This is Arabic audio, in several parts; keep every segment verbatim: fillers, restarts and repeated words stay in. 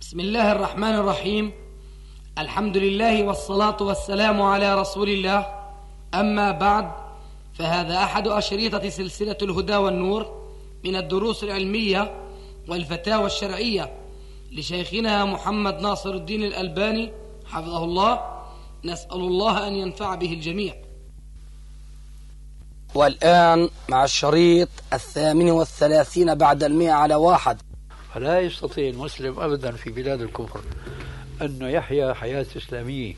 بسم الله الرحمن الرحيم. الحمد لله والصلاة والسلام على رسول الله. أما بعد، فهذا أحد أشريطة سلسلة الهدى والنور من الدروس العلمية والفتاوى الشرعية لشيخنا محمد ناصر الدين الألباني حفظه الله. نسأل الله أن ينفع به الجميع. والآن مع الشريط الثامن والثلاثين بعد المئة على واحد. فلا يستطيع المسلم أبدا في بلاد الكفر أنه يحيا حياة إسلامية.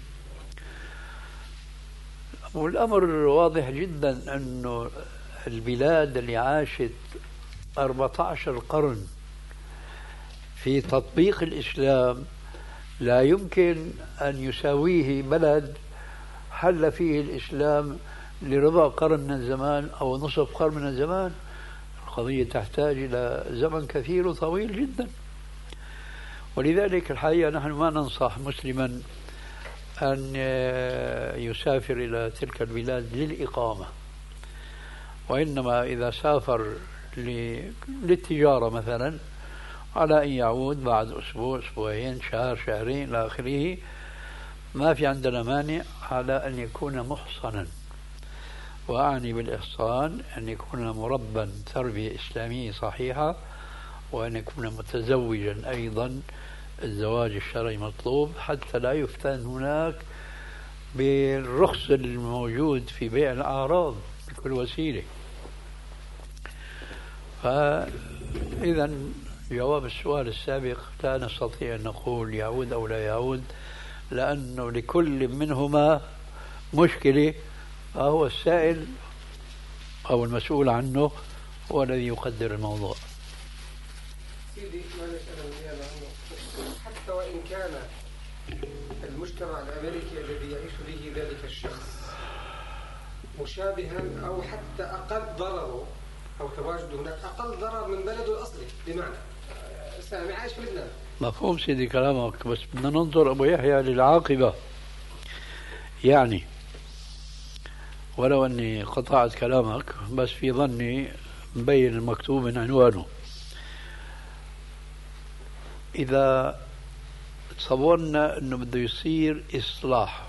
والأمر واضح جدا أنه البلاد اللي عاشت أربعة عشر قرن في تطبيق الإسلام لا يمكن أن يساويه بلد حل فيه الإسلام لربع قرن من الزمان أو نصف قرن من الزمان. القضية تحتاج إلى زمن كثير وطويل جدا. ولذلك الحقيقة نحن ما ننصح مسلما أن يسافر إلى تلك البلاد للإقامة، وإنما إذا سافر للتجارة مثلا على أن يعود بعد أسبوع أسبوعين شهر شهرين إلى آخره، ما في عندنا مانع على أن يكون محصنا. وأعني بالإحصان أن يكون مربا تربية إسلامية صحيحة، وأن يكون متزوجا أيضا، الزواج الشرعي مطلوب حتى لا يفتن هناك بالرخص الموجود في بيع الأعراض بكل وسيلة. فإذا جواب السؤال السابق لا نستطيع أن نقول يعود أو لا يعود، لأنه لكل منهما مشكلة، فهو السائل أو المسؤول عنه هو الذي يقدر الموضوع. سيدي، ما نسأل زيادة عنه، حتى وإن كان المجتمع الأمريكي الذي يعيش به ذلك الشخص مشابها أو حتى أقل ضرره أو تواجد هناك أقل ضرر من بلده الأصلي، بمعنى سامي عايش في لبنان. مفهوم سيدي كلامك، بس بدنا ننظر أبو يحيى للعاقبة. يعني ولو أني قطعت كلامك، بس في ظني مبين المكتوب من عنوانه. إذا تصورنا أنه بده يصير إصلاح،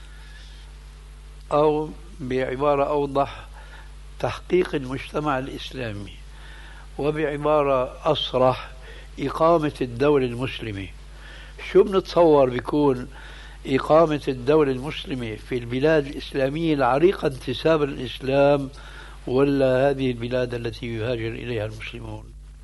أو بعبارة أوضح تحقيق المجتمع الإسلامي، وبعبارة أصرح إقامة الدولة المسلمة، شو بنتصور بيكون إقامة الدولة المسلمة في البلاد الإسلامية العريقة انتسابا للإسلام، ولا هذه البلاد التي يهاجر إليها المسلمون؟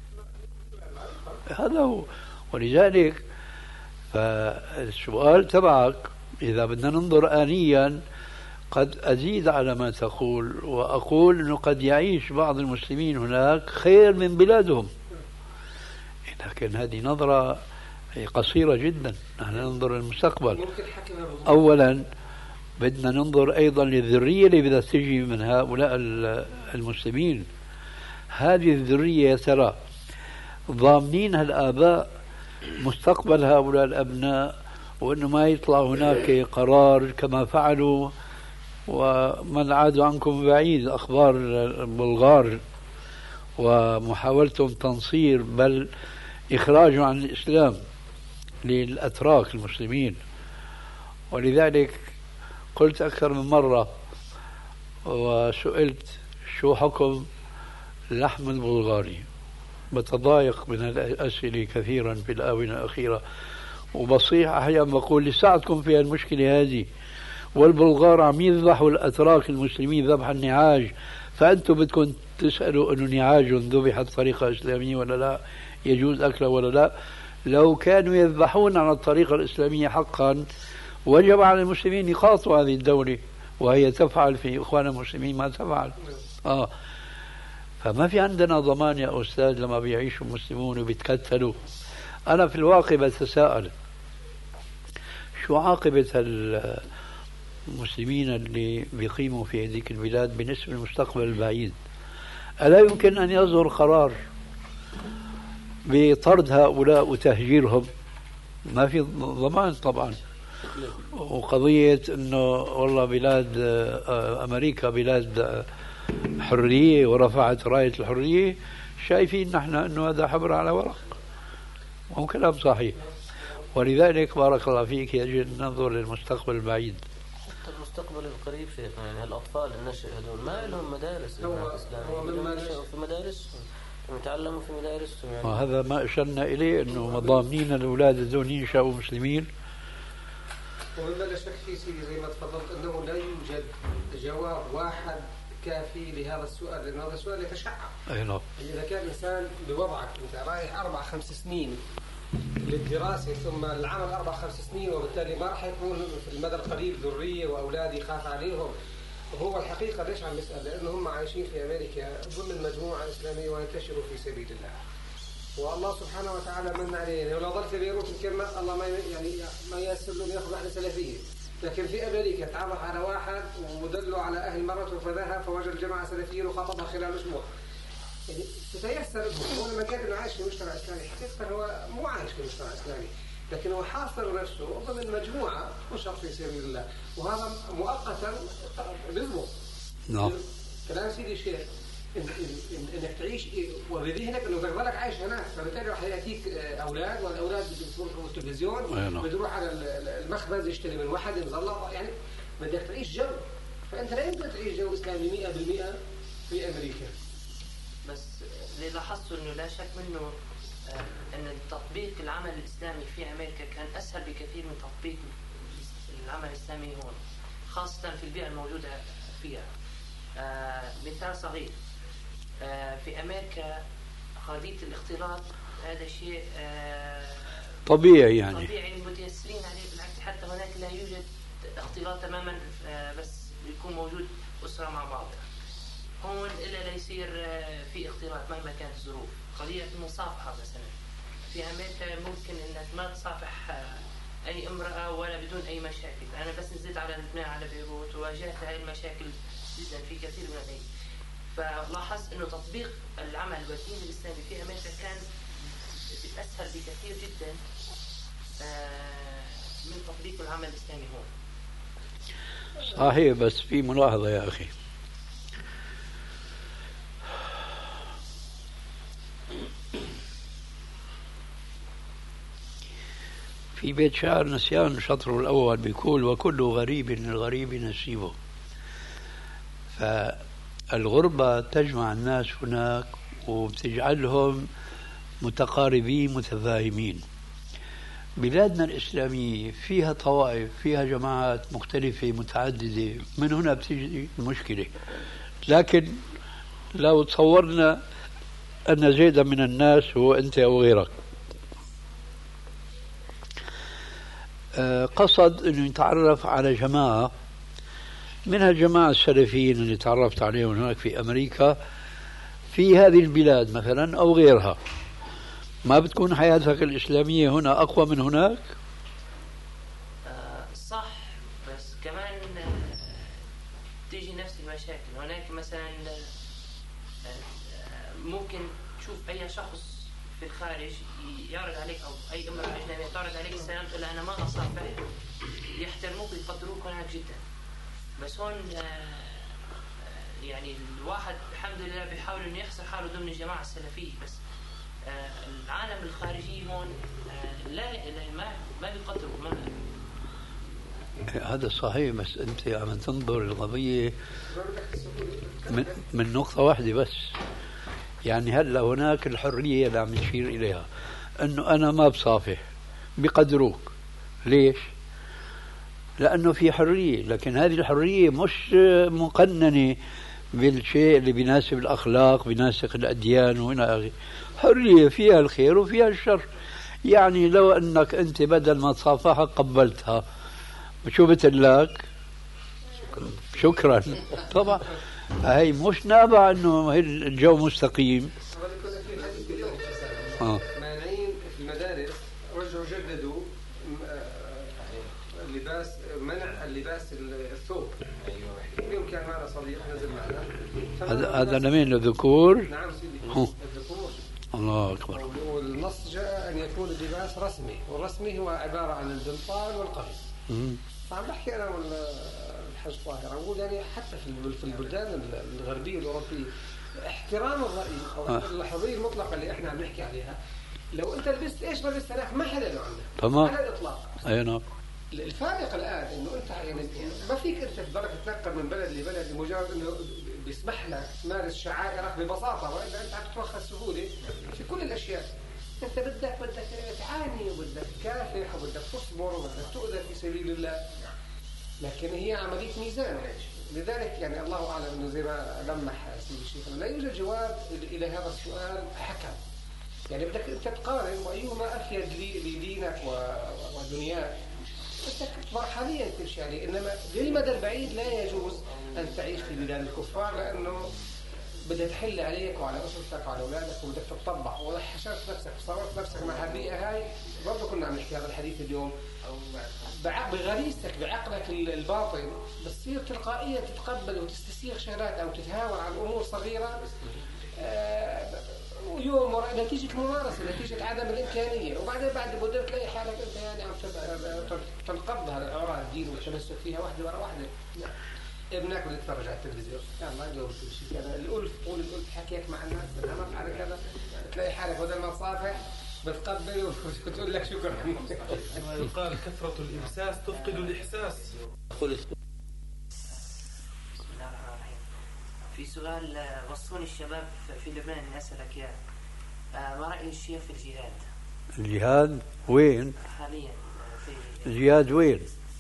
هذا هو. ولذلك فالسؤال تبعك إذا بدنا ننظر آنيا قد أزيد على ما تقول وأقول أنه قد يعيش بعض المسلمين هناك خير من بلادهم، لكن هذه نظرة قصيرة جدا. نحن ننظر للمستقبل. أولا بدنا ننظر أيضا للذرية اللي بدها تجي من هؤلاء المسلمين. هذه الذرية ترى ضامنين الآباء مستقبل هؤلاء الأبناء، وأنه ما يطلع هناك قرار كما فعلوا ومن عاد عنكم بعيد، أخبار البلغار ومحاولتهم تنصير بل إخراجه عن الإسلام للأتراك المسلمين. ولذلك قلت أكثر من مرة وسئلت شو حكم اللحم البلغاري، بتضايق من الأسئلة كثيرا في الآونة الأخيرة، وبصيح أحيانا بقول لساعدكم في المشكلة هذه، والبلغار عم يذبحوا الأتراك المسلمين ذبح النعاج، فأنتم بدكم تسألوا أنه نعاج ذبح بطريقة إسلامية ولا لا، يجوز أكله ولا لا. لو كانوا يذبحون على الطريقة الإسلامية حقا وجب على المسلمين يقاطعوا هذه الدولة، وهي تفعل في إخوان المسلمين ما تفعل. آه فما في عندنا ضمان يا أستاذ لما بيعيشوا المسلمون وبيتكتلوا. أنا في الواقع بتساءل شو عاقبة المسلمين اللي بيقيموا في هذه البلاد بالنسبة للمستقبل البعيد؟ ألا يمكن أن يصدر قرار بطرد هؤلاء وتهجيرهم؟ ما في ضمان طبعا. وقضية أنه والله بلاد أمريكا بلاد حرية ورفعت راية الحرية، شايفين نحن أنه هذا حبر على ورق، وهو كلام صحيح. ولذلك بارك الله فيك يجب أن ننظر للمستقبل البعيد. حتى المستقبل القريب شيخنا، يعني الأطفال النشء هذول ما لهم مدارس إسلامية، في مدارس يتعلموا في مدارسهم يعني. وهذا ما أشرنا إليه، أنه مضامنين الأولاد الذين ينشأوا مسلمين. ومما لا شك في سيدي زي ما تفضلت أنه لا يوجد جواب واحد كافي لهذا السؤال، لأن هذا السؤال يتشعب. أي نعم. إذا كان إنسان بوضعك أنت رايح أربع خمس سنين للدراسة ثم العمل أربع خمس سنين، وبالتالي ما راح يكون في المدى القريب ذرية وأولاد يخاف عليهم. وهو الحقيقة ليش عم نسأل؟ لأنه هم عايشين في أمريكا ضمن مجموعة إسلامية وينتشروا في سبيل الله. والله سبحانه وتعالى من علينا، ولو ظل في بيروت الكلمة الله ما يعني ما ييسر له ياخذ واحدة سلفية، لكن في أمريكا تعرف على واحد ودله على أهل مرته فذهب فوجد جماعة سلفيين وخطبها خلال أسبوع. يعني تتيسر له، هو لما كان إنه عايش في مجتمع إسلامي حقيقة هو مو عايش في مجتمع إسلامي، لكن هو حاصر نفسه ضمن مجموعة تنشط في سبيل الله، وهذا مؤقتا بيضبط. نعم. كلام سيدي الشيخ إن إن إنك تعيش وبذهنك إنه تظلك عايش هناك، فبالتالي راح يأتيك أولاد، والأولاد بيشوفوا التلفزيون، بيروح على المخبز يشتري من واحد مظلة، يعني بدك تعيش جو، فأنت لا يمكن تعيش جو إسلامي مئة بالمئة في أمريكا. بس اللي لاحظته إنه لا شك منه أن تطبيق العمل الإسلامي في أمريكا كان أسهل بكثير من تطبيق العمل الإسلامي هون، خاصة في البيئة الموجودة فيها. آه مثال صغير، آه في أمريكا قضية الاختلاط هذا شيء آه طبيعي، يعني طبيعي متيسرين عليه، بالعكس حتى هناك لا يوجد اختلاط تماما، آه بس يكون موجود أسرة مع بعضها. هون إلا لا يصير آه في اختلاط مهما كانت الظروف. قضية المصافحة مثلا في أمريكا ممكن إنك ما تصافح آه أي امرأة ولا بدون أي مشاكل. أنا بس نزلت على لبنان على بيروت وواجهت هاي المشاكل جدا في كثير من الأماكن. فلاحظت إنه تطبيق العمل والدين الإسلامي في أمريكا كان أسهل بكثير جدا من تطبيق العمل الإسلامي هون. صحيح، بس في ملاحظة يا أخي، في بيت شعر نسيان شطره الأول بيقول: وكل غريب للغريب نسيبه. فالغربة تجمع الناس هناك وبتجعلهم متقاربين متفاهمين. بلادنا الإسلامية فيها طوائف، فيها جماعات مختلفة متعددة، من هنا بتجي المشكلة. لكن لو تصورنا أن زيدا من الناس هو أنت أو غيرك، قصد أنه يتعرف على جماعة منها الجماعة السلفيين اللي تعرفت عليهم هناك في أمريكا في هذه البلاد مثلا أو غيرها، ما بتكون حياتك الإسلامية هنا أقوى من هناك؟ آه صح، بس كمان تيجي نفس المشاكل هناك. مثلا ممكن تشوف أي شخص في الخارج يعرض عليك أو أي امرأة أجنبية تعرض عليك السلام، تقول أنا ما أصافح، يحترموك ويقدروك هناك جدا. بس هون يعني الواحد الحمد لله بيحاول إنه يحصر حاله ضمن الجماعة السلفية، بس العالم الخارجي هون لا ما ما بيقدروا. ما هذا صحيح، بس أنت عم تنظر القضية من, من نقطة واحدة بس. يعني هلا هناك الحرية اللي عم نشير إليها، أنه أنا ما بصافح، بقدروك. ليش؟ لأنه في حرية، لكن هذه الحرية مش مقننة بالشيء اللي بيناسب الأخلاق بيناسب الأديان وهنا أخي. حرية فيها الخير وفيها الشر. يعني لو أنك أنت بدل ما تصافحها قبلتها، شو بتقلك؟ شكرا. طبعا هي مش نابع أنه الجو مستقيم. آه. مانعين في المدارس رجعوا جددوا اللباس، منع اللباس الثوب. اليوم كان معنا صديق نزل معنا، هذا هذا لمين؟ للذكور؟ نعم سيدي، الذكور. الله أكبر. والنص جاء أن يكون اللباس رسمي، والرسمي هو عبارة عن البنطال والقميص. فعم بحكي أنا والحاج طاهر، عم بقول يعني حتى في البلدان الغربية والأوروبية احترام الرأي أو الحرية المطلقة اللي إحنا عم نحكي عليها لو انت لبست ايش ما لبست هناك ما حدا له عنك تمام على الاطلاق. اي نعم. الفارق الان انه انت يعني ما فيك انت تضلك تتنقل من بلد لبلد لمجرد انه بيسمح لك تمارس شعائرك ببساطه، والا انت عم تتوخى سهوله في كل الاشياء. انت بدك بدك تعاني وبدك تكافح وبدك تصبر وبدك تؤذى في سبيل الله، لكن هي عمليه ميزان. لذلك يعني الله اعلم انه زي ما لمح سيدي الشيخ لا يوجد جواب الى هذا السؤال حكم. يعني بدك انت تقارن وايهما افيد لدينك ودنياك، بدك مرحليا تمشي عليه. انما للمدى البعيد لا يجوز ان تعيش في بلاد الكفار، لانه بدها تحل عليك وعلى اسرتك وعلى اولادك وبدك تطبع وحشرت نفسك وصورت نفسك مع البيئه هاي. برضه كنا عم نحكي هذا الحديث اليوم، بغريزتك بعقلك الباطن بتصير تلقائيا تتقبل وتستسيغ شغلات او تتهاون عن امور صغيره آه ويوم وراء نتيجه ممارسه، نتيجه عدم الامكانيه، وبعدين بعد مده تلاقي حالك انت يعني عم تنقض هذا الاوراق الدين والتمسك فيها واحده ورا واحده. ابنك بده يتفرج على التلفزيون يلا جاوب شيء كذا، الالف تقول الالف حكيك مع الناس بتهمك على كذا، تلاقي حالك بدل ما تصافح بتقبل وتقول لك شكرا. يقال كثرة الإمساس تفقد الإحساس. في سؤال وصوني الشباب في لبنان اني اسالك اياه، ما راي الشيخ في الجهاد؟ الجهاد وين؟ حاليا في الجهاد وين؟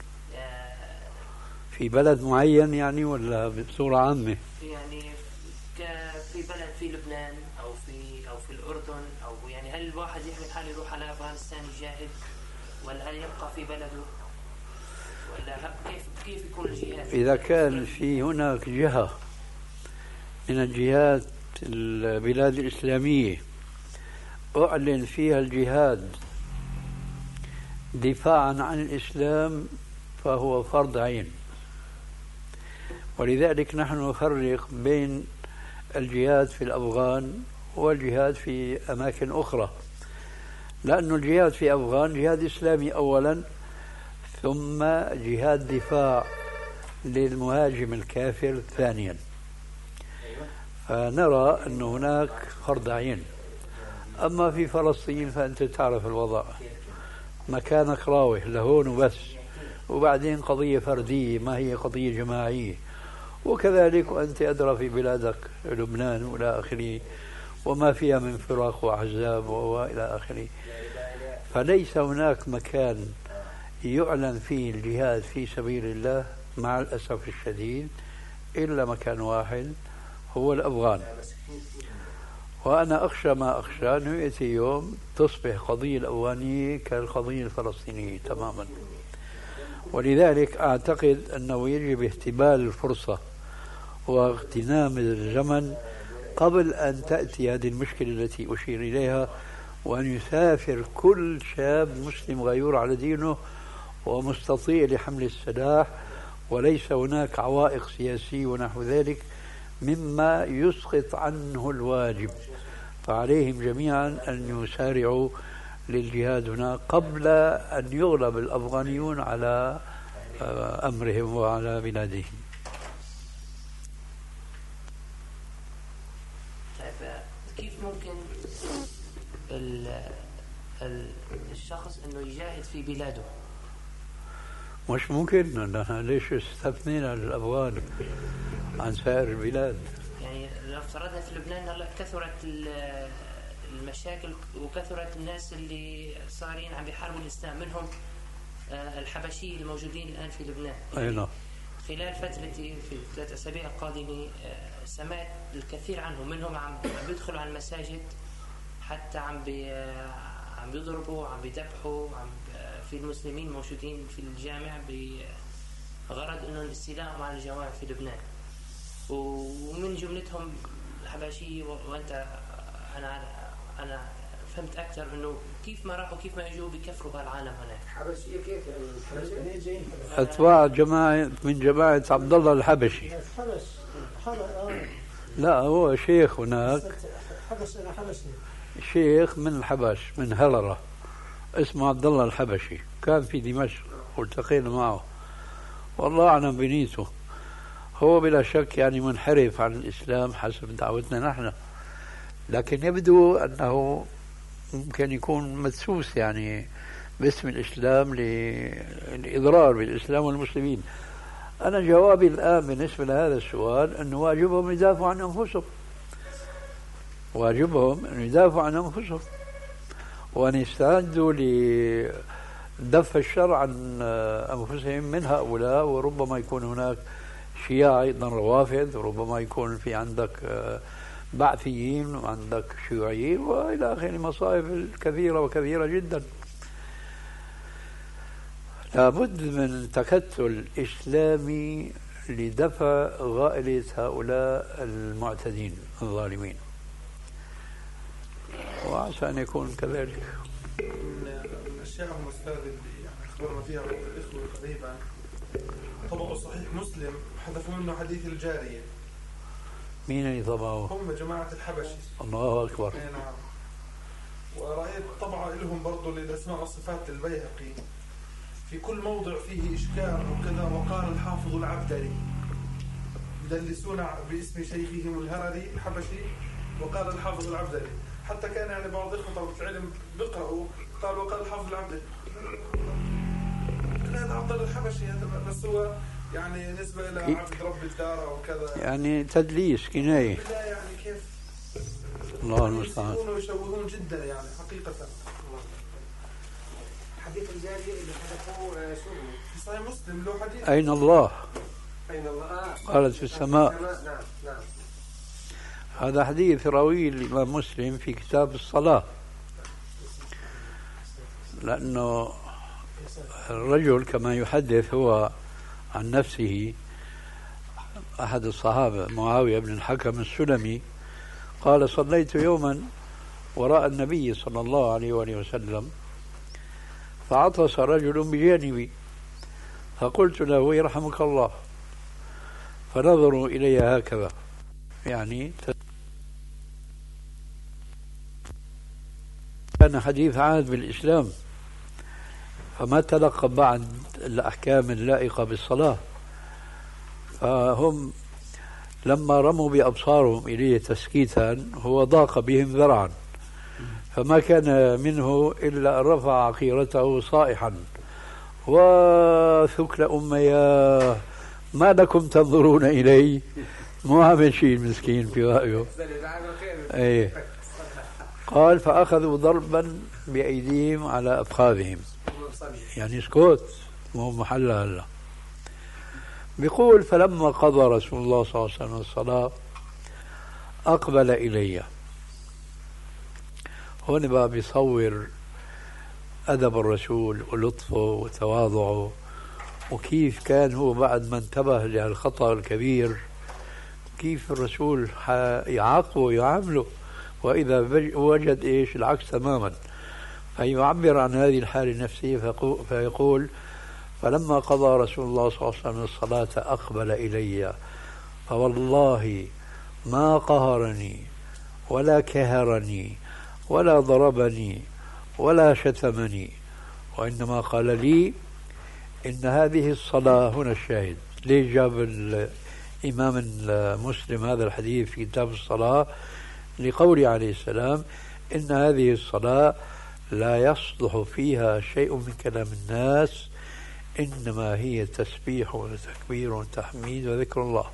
في بلد معين يعني ولا بصورة عامة؟ يعني في بلد في لبنان او في او في الاردن، او يعني هل الواحد يحمل حاله يروح على افغانستان يجاهد، ولا هل يبقى في بلده، ولا كيف كيف يكون الجهاد؟ إذا كان في هناك جهة من الجهات البلاد الإسلامية أعلن فيها الجهاد دفاعا عن الإسلام فهو فرض عين. ولذلك نحن نفرق بين الجهاد في الأفغان والجهاد في أماكن أخرى، لأن الجهاد في أفغان جهاد إسلامي أولا، ثم جهاد دفاع للمهاجم الكافر ثانيا. فنرى أن هناك فرض عين. أما في فلسطين فأنت تعرف الوضع، مكانك راوح لهون وبس، وبعدين قضية فردية ما هي قضية جماعية، وكذلك وأنت أدرى في بلادك لبنان وإلى آخره وما فيها من فرق وأحزاب وإلى آخره. فليس هناك مكان يعلن فيه الجهاد في سبيل الله مع الأسف الشديد إلا مكان واحد هو الأفغان. وأنا أخشى ما أخشى أنه يأتي يوم تصبح قضية الأفغانية كالقضية الفلسطينية تماما. ولذلك أعتقد أنه يجب احتبال الفرصة واغتنام الزمن قبل أن تأتي هذه المشكلة التي أشير إليها، وأن يسافر كل شاب مسلم غيور على دينه ومستطيع لحمل السلاح، وليس هناك عوائق سياسية ونحو ذلك مما يسقط عنه الواجب. فعليهم جميعا أن يسارعوا للجهاد هناك قبل أن يغلب الأفغانيون على أمرهم وعلى بلادهم. كيف ممكن الشخص أنه يجاهد في بلاده؟ مش ممكن. ليش استثنينا الأفغان عن سائر البلاد؟ يعني لو افترضنا في لبنان هلا كثرت المشاكل وكثرت الناس اللي صارين عم بيحاربوا الإسلام، منهم الحبشيين الموجودين الآن في لبنان. أي نعم. خلال فترتي في الثلاث أسابيع القادمة سمعت الكثير عنهم، منهم عم بيدخلوا على المساجد، حتى عم بي عم بيضربوا، عم بيذبحوا، عم في المسلمين موجودين في الجامع بغرض انه الاستيلاء على الجوامع في لبنان، ومن جملتهم الحبشية. وانت انا انا فهمت اكثر انه كيف ما راحوا كيف ما اجوا بكفروا بهالعالم هناك. حبشية كيف يعني؟ اتباع جماعة من جماعة عبد الله الحبشي. لا هو شيخ هناك، شيخ من الحبش من هلرة اسمه عبد الله الحبشي، كان في دمشق والتقينا معه، والله أعلم بنيته. هو بلا شك يعني منحرف عن الإسلام حسب دعوتنا نحن، لكن يبدو أنه ممكن يكون مدسوس يعني باسم الإسلام للإضرار بالإسلام والمسلمين. أنا جوابي الآن بالنسبة لهذا السؤال أنه واجبهم يدافعوا عن أنفسهم، واجبهم أن يدافعوا عن أنفسهم وأن يستعدوا لدفع الشر عن أنفسهم من هؤلاء. وربما يكون هناك شيعة أيضا روافض، وربما يكون في عندك بعثيين وعندك شيوعيين وإلى آخره، مصائب كثيرة وكثيرة جدا. لابد من تكتل إسلامي لدفع غائلة هؤلاء المعتدين الظالمين، وعسى أن يكون كذلك. من الأشياء المستاذ اللي يعني أخبرنا فيها بعض الإخوة قريبا، طبقوا صحيح مسلم وحذفوا منه حديث الجارية. مين اللي طبعوا؟ هم جماعة الحبشي. الله أكبر. نعم. ورأيت طبعا لهم برضو للأسماء والصفات البيهقي في كل موضع فيه إشكال وكذا. وقال الحافظ العبدري يدلسون باسم شيخهم الهرري الحبشي، وقال الحافظ العبدري. حتى كان يعني بعض إخوة طلبة العلم بيقرأوا قال وقال الحافظ العبدري. هذا عبد الحبشي هذا، بس هو يعني نسبة إلى عبد رب الدار أو كذا، يعني تدليس كناية. لا يعني كيف الله المستعان. يسيئون ويشوهون جدا يعني حقيقة. حديث الجارية اللي حدثوه سوري في صحيح مسلم له حديث أين الله؟ أين الله؟ آه. قالت في السماء. نعم نعم. هذا حديث رويه الإمام مسلم في كتاب الصلاة، لأنه الرجل كما يحدث هو عن نفسه، أحد الصحابة معاوية بن الحكم السلمي قال صليت يوما وراء النبي صلى الله عليه وآله وسلم فعطس رجل بجانبي فقلت له يرحمك الله، فنظروا إلي هكذا، يعني كان حديث عهد بالإسلام، فما تلقى بعد الأحكام اللائقة بالصلاة. فهم لما رموا بأبصارهم إليه تسكيتا هو ضاق بهم ذرعا، فما كان منه إلا أن رفع عقيرته صائحا وثكل أمياه ما لكم تنظرون إلي، مو عامل شيء المسكين في رأيه. أيه. قال فأخذوا ضربا بأيديهم على أفخاذهم، يعني سكوت مو محلها هلا. بيقول فلما قضى رسول الله صلى الله عليه وسلم الصلاة أقبل إلي. هون بقى بيصور أدب الرسول ولطفه وتواضعه، وكيف كان هو بعد ما انتبه للخطأ الكبير كيف الرسول يعاقبه ويعامله، وإذا وجد إيش العكس تماما. فيعبر عن هذه الحالة النفسية فيقول فلما قضى رسول الله صلى الله عليه وسلم الصلاة أقبل إلي فوالله ما قهرني ولا كهرني ولا ضربني ولا شتمني، وإنما قال لي إن هذه الصلاة، هنا الشاهد ليش جاب الإمام المسلم هذا الحديث في كتاب الصلاة؟ لقوله عليه السلام إن هذه الصلاة لا يصلح فيها شيء من كلام الناس، إنما هي تسبيح وتكبير وتحميد وذكر الله.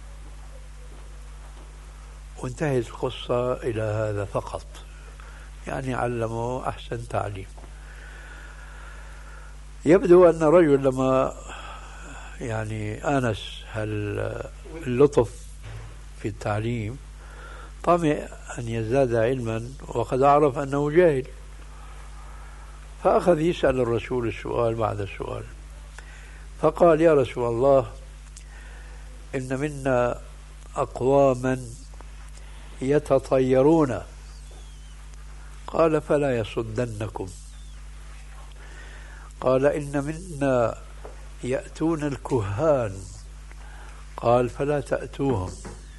وانتهت القصة إلى هذا فقط، يعني علموا أحسن تعليم. يبدو أن رجل لما يعني آنس اللطف في التعليم طمع أن يزداد علما وقد عرف أنه جاهل، فأخذ يسأل الرسول السؤال بعد السؤال، فقال يا رسول الله إن منا أقواما يتطيرون، قال فلا يصدنكم. قال إن منا يأتون الكهان، قال فلا تأتوهم.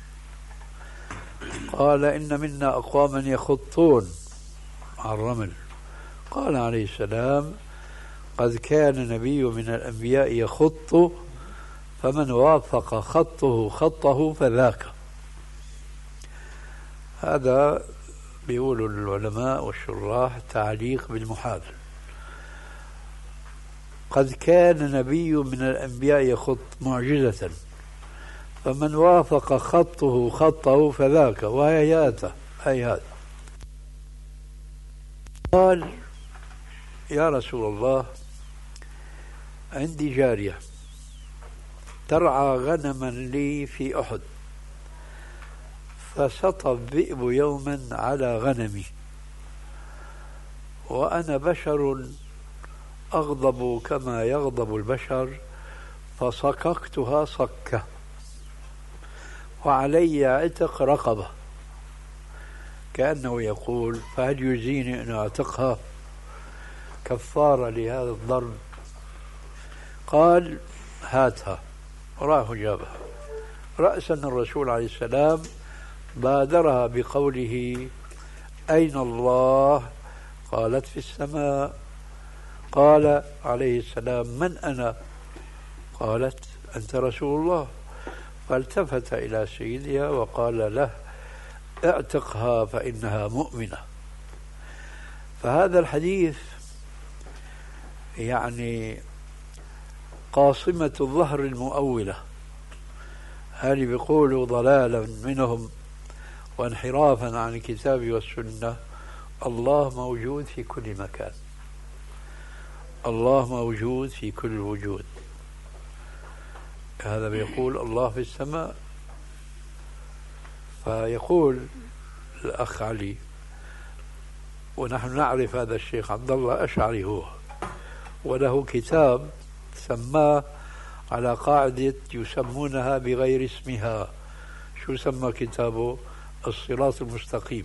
قال إن منا أقواما يخطون على الرمل، قال عليه السلام قد كان نبي من الأنبياء يخط فمن وافق خطه خطه فذاك. هذا بيقولوا العلماء والشراح تعليق بالمحال. قد كان نبي من الأنبياء يخط معجزة، فمن وافق خطه خطه فذاك وهياته أي هذا. قال يا رسول الله عندي جارية ترعى غنما لي في أحد، فسطى الذئب يوما على غنمي، وأنا بشر أغضب كما يغضب البشر، فصككتها صكة، وعلي عتق رقبة، كأنه يقول فهل يجزيني أن أعتقها كفارة لهذا الضرب؟ قال هاتها، وراه جابها. رأسا الرسول عليه السلام بادرها بقوله أين الله؟ قالت في السماء. قال عليه السلام من أنا؟ قالت أنت رسول الله. فالتفت إلى سيدها وقال له اعتقها فإنها مؤمنة. فهذا الحديث يعني قاصمة الظهر المؤولة، هل بيقولوا ضلالا منهم وانحرافا عن الكتاب والسنة. الله موجود في كل مكان، الله موجود في كل الوجود. هذا بيقول الله في السماء، فيقول الأخ علي، ونحن نعرف هذا الشيخ عبد الله أشعري هو، وله كتاب سماه على قاعدة يسمونها بغير اسمها. شو سمى كتابه؟ الصراط المستقيم.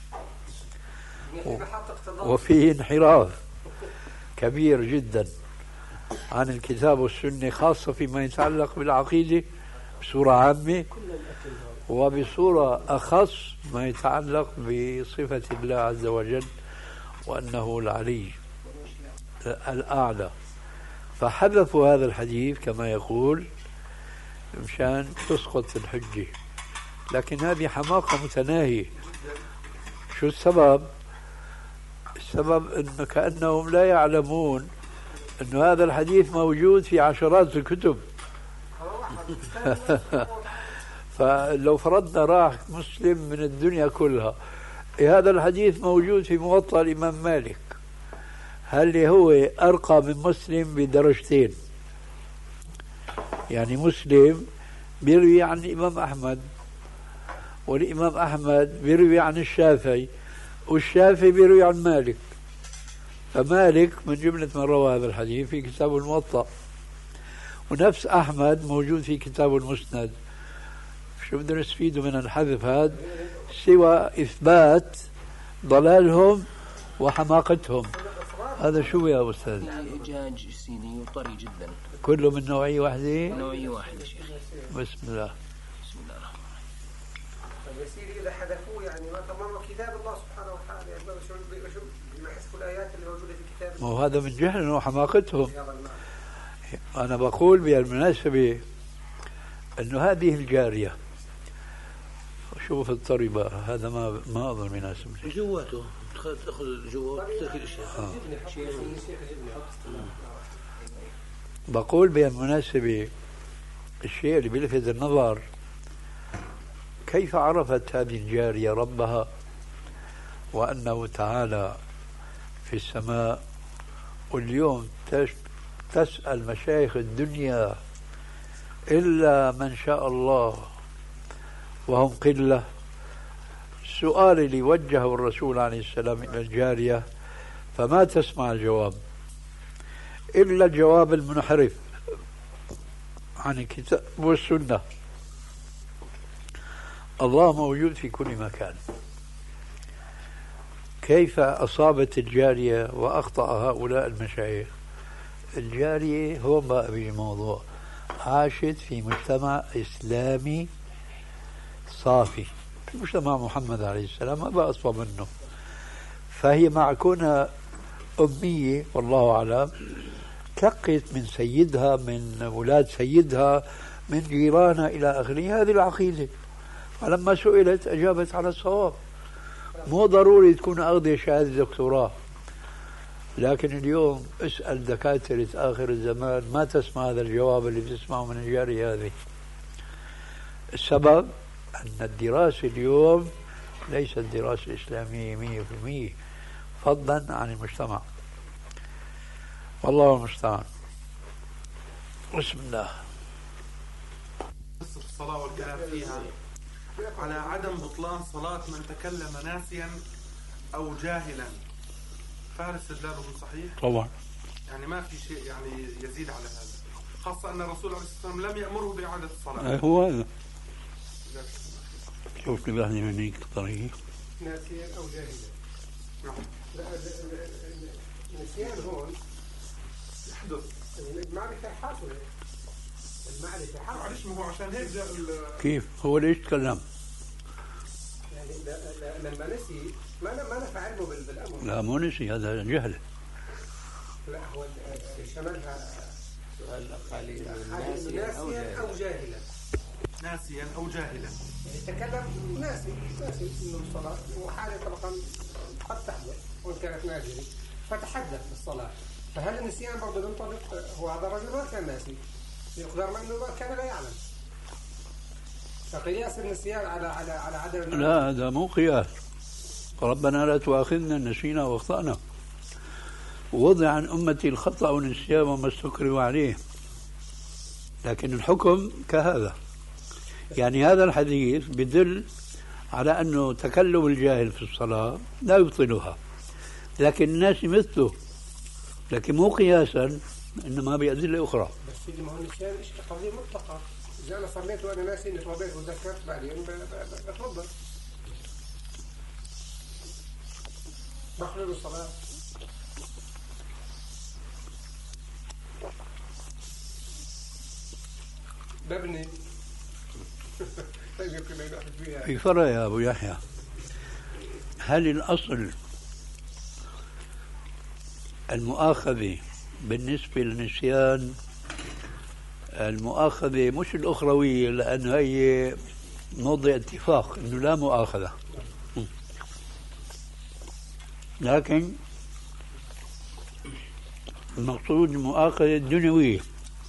وفيه انحراف كبير جدا عن الكتاب والسنة، خاصة فيما يتعلق بالعقيدة بصورة عامة، وبصورة أخص ما يتعلق بصفة الله عز وجل وأنه العلي الأعلى. فحذفوا هذا الحديث كما يقول مشان تسقط الحجة، لكن هذه حماقة متناهية. شو السبب؟ السبب أنه كأنهم لا يعلمون أن هذا الحديث موجود في عشرات الكتب. فلو فرضنا راح مسلم من الدنيا كلها، هذا الحديث موجود في موطأ الإمام مالك، هل هو أرقى من مسلم بدرجتين؟ يعني مسلم بيروي عن الإمام أحمد، والإمام أحمد بيروي عن الشافعي، والشافعي بيروي عن مالك، فمالك من جملة من روى هذا الحديث في كتاب الموطأ، ونفس أحمد موجود في كتاب المسند. شو بدنا نستفيد من الحذف هذا سوى إثبات ضلالهم وحماقتهم؟ هذا شو يا أستاذ؟ إجاج سيدي وطري جدا، كله من نوعية واحدة؟ نوعية واحدة شيخ. بسم الله. بسم الله الرحمن الرحيم. طيب يا سيدي إذا حذفوه يعني ما تمروا كتاب الله سبحانه وتعالى، يعني شو بما حذفوا الآيات اللي موجودة في كتاب الله؟ وهذا من جهل وحماقتهم. أنا بقول بالمناسبة أنه هذه الجارية، شوف الطريبة، هذا ما ما أظن مناسب جواته تأخذ جوا تأكل أشياء. بقول بالمناسبة الشيء اللي بيلفت النظر كيف عرفت هذه الجارية ربها وأنه تعالى في السماء، واليوم تسأل مشايخ الدنيا إلا من شاء الله وهم قلة. السؤال اللي وجهه الرسول عليه السلام إلى الجارية فما تسمع الجواب إلا الجواب المنحرف عن الكتاب والسنة. الله موجود في كل مكان. كيف أصابت الجارية وأخطأ هؤلاء المشايخ؟ الجارية هو ما أبي الموضوع، عاشت في مجتمع إسلامي صافي، في مجتمع محمد عليه السلام، ما بقى أصفى منه. فهي مع كونها أمية والله أعلم تلقت من سيدها، من أولاد سيدها، من جيرانها إلى آخره هذه العقيدة، فلما سئلت أجابت على الصواب. مو ضروري تكون أخذ شهادة دكتوراه، لكن اليوم اسأل دكاترة آخر الزمان ما تسمع هذا الجواب اللي بتسمعه من الجارية هذه. السبب أن الدراسة اليوم ليست دراسة إسلامية مية في المية، فضلا عن المجتمع. والله المستعان. بسم الله. قصة الصلاة والكلام فيها على عدم بطلان صلاة من تكلم ناسيا أو جاهلا، فهل استدلاله صحيح؟ طبعا. يعني ما في شيء يعني يزيد على هذا، خاصة أن الرسول عليه الصلاة والسلام لم يأمره بإعادة الصلاة. هو هذا. شوف لي بهني منيك طريق. ناسيا أو جاهلا. النسيان هون يحدث، المعرفة حاصلة، المعرفة حاصلة. معلش ما هو عشان هيك جاء كيف هو ليش تكلم؟ يعني لما نسي ما ما نفع علمه بالأمر. لا مو نسي، هذا جهل. لا هو شملها سؤال قليل ناسيا أو جاهلا. ناسيا أو جاهلا. يعني تكلم ناسي ناسي إنه الصلاة وحالة طبعا قد تحدث وإن كانت نازلة فتحدث بالصلاة، فهل النسيان برضه ينطبق؟ هو هذا الرجل ما كان ناسي، يقدر ما إنه كان لا يعلم، فقياس النسيان على على على عدم. لا هذا مو قياس. ربنا لا تؤاخذنا نسينا واخطأنا، ووضع عن أمتي الخطأ والنسيان وما استكرهوا عليه، لكن الحكم كهذا. يعني هذا الحديث بدل على أنه تكلم الجاهل في الصلاة لا يبطلها، لكن الناس مثله، لكن مو قياسا، إنما بأدلة أخرى. بس ما هو النسيان قضية مطلقة، إذا أنا صليت وأنا ناسي إني توضيت وذكرت بعدين بتوضأ بخلل الصلاة. ببني في فرق يا أبو يحيى. هل الأصل المؤاخذة بالنسبة للنسيان المؤاخذة مش الأخروية، لأنه هي موضع اتفاق أنه لا مؤاخذة، لكن المقصود المؤاخذة الدنيوية.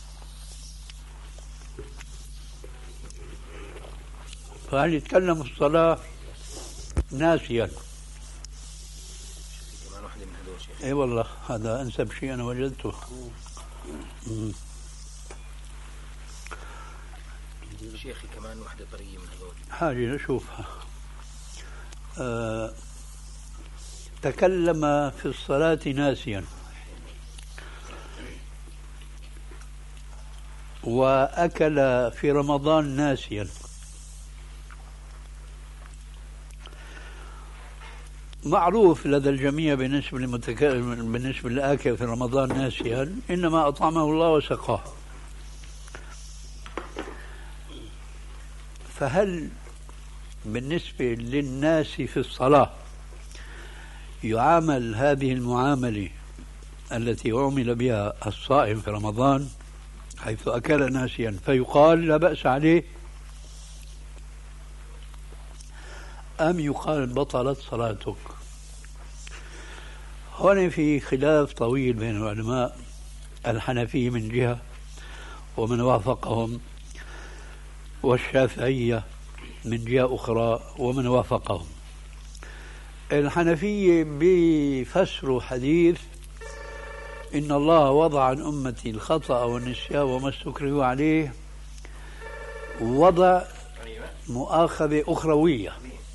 فهل يتكلم الصلاة ناسيا؟ اي والله هذا انسب شيء انا وجدته. شيخي كمان وحده طريه من هذول حاجه نشوفها. أه تكلم في الصلاة ناسيا وأكل في رمضان ناسيا، معروف لدى الجميع بالنسبة للمتكلم بالنسبة للآكل في رمضان ناسيا إنما أطعمه الله وسقاه. فهل بالنسبة للناس في الصلاة يعامل هذه المعاملة التي عمل بها الصائم في رمضان حيث أكل ناسيا فيقال لا بأس عليه، أم يقال بطلت صلاتك؟ هنا في خلاف طويل بين العلماء، الحنفية من جهة ومن وافقهم، والشافعية من جهة أخرى ومن وافقهم. الحنفية بيفسروا حديث إن الله وضع عن أمتي الخطأ والنسيان وما استكرهوا عليه، وضع مؤاخذة أخروية.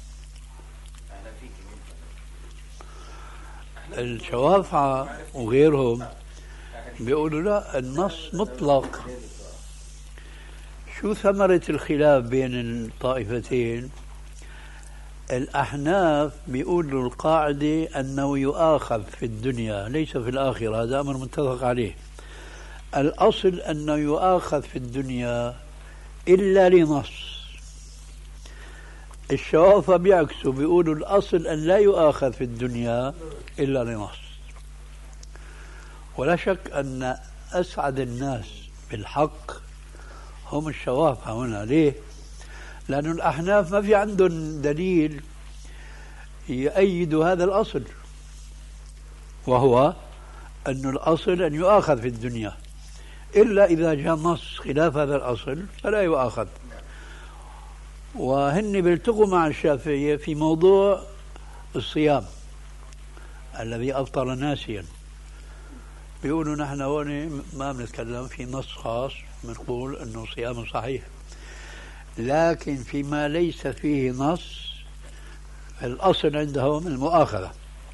الشوافعة وغيرهم بيقولوا لا، النص مطلق. شو ثمرة الخلاف بين الطائفتين؟ الأحناف بيقولوا القاعدة أنه يؤاخذ في الدنيا ليس في الآخرة، هذا أمر متفق عليه. الأصل أنه يؤاخذ في الدنيا إلا لنص. الشوافع بيعكسوا بيقولوا الأصل أن لا يؤاخذ في الدنيا إلا لنص. ولا شك أن أسعد الناس بالحق هم الشوافع هنا. ليه؟ لأن الأحناف ما في عندهم دليل يؤيد هذا الأصل، وهو أن الأصل أن يؤاخذ في الدنيا، إلا إذا جاء نص خلاف هذا الأصل فلا يؤاخذ. وهن بيلتقوا مع الشافعية في موضوع الصيام الذي أفطر ناسيا. بيقولوا نحن هون ما بنتكلم في نص خاص بنقول أنه صيام صحيح، لكن فيما ليس فيه نص الأصل عندهم المؤاخذة.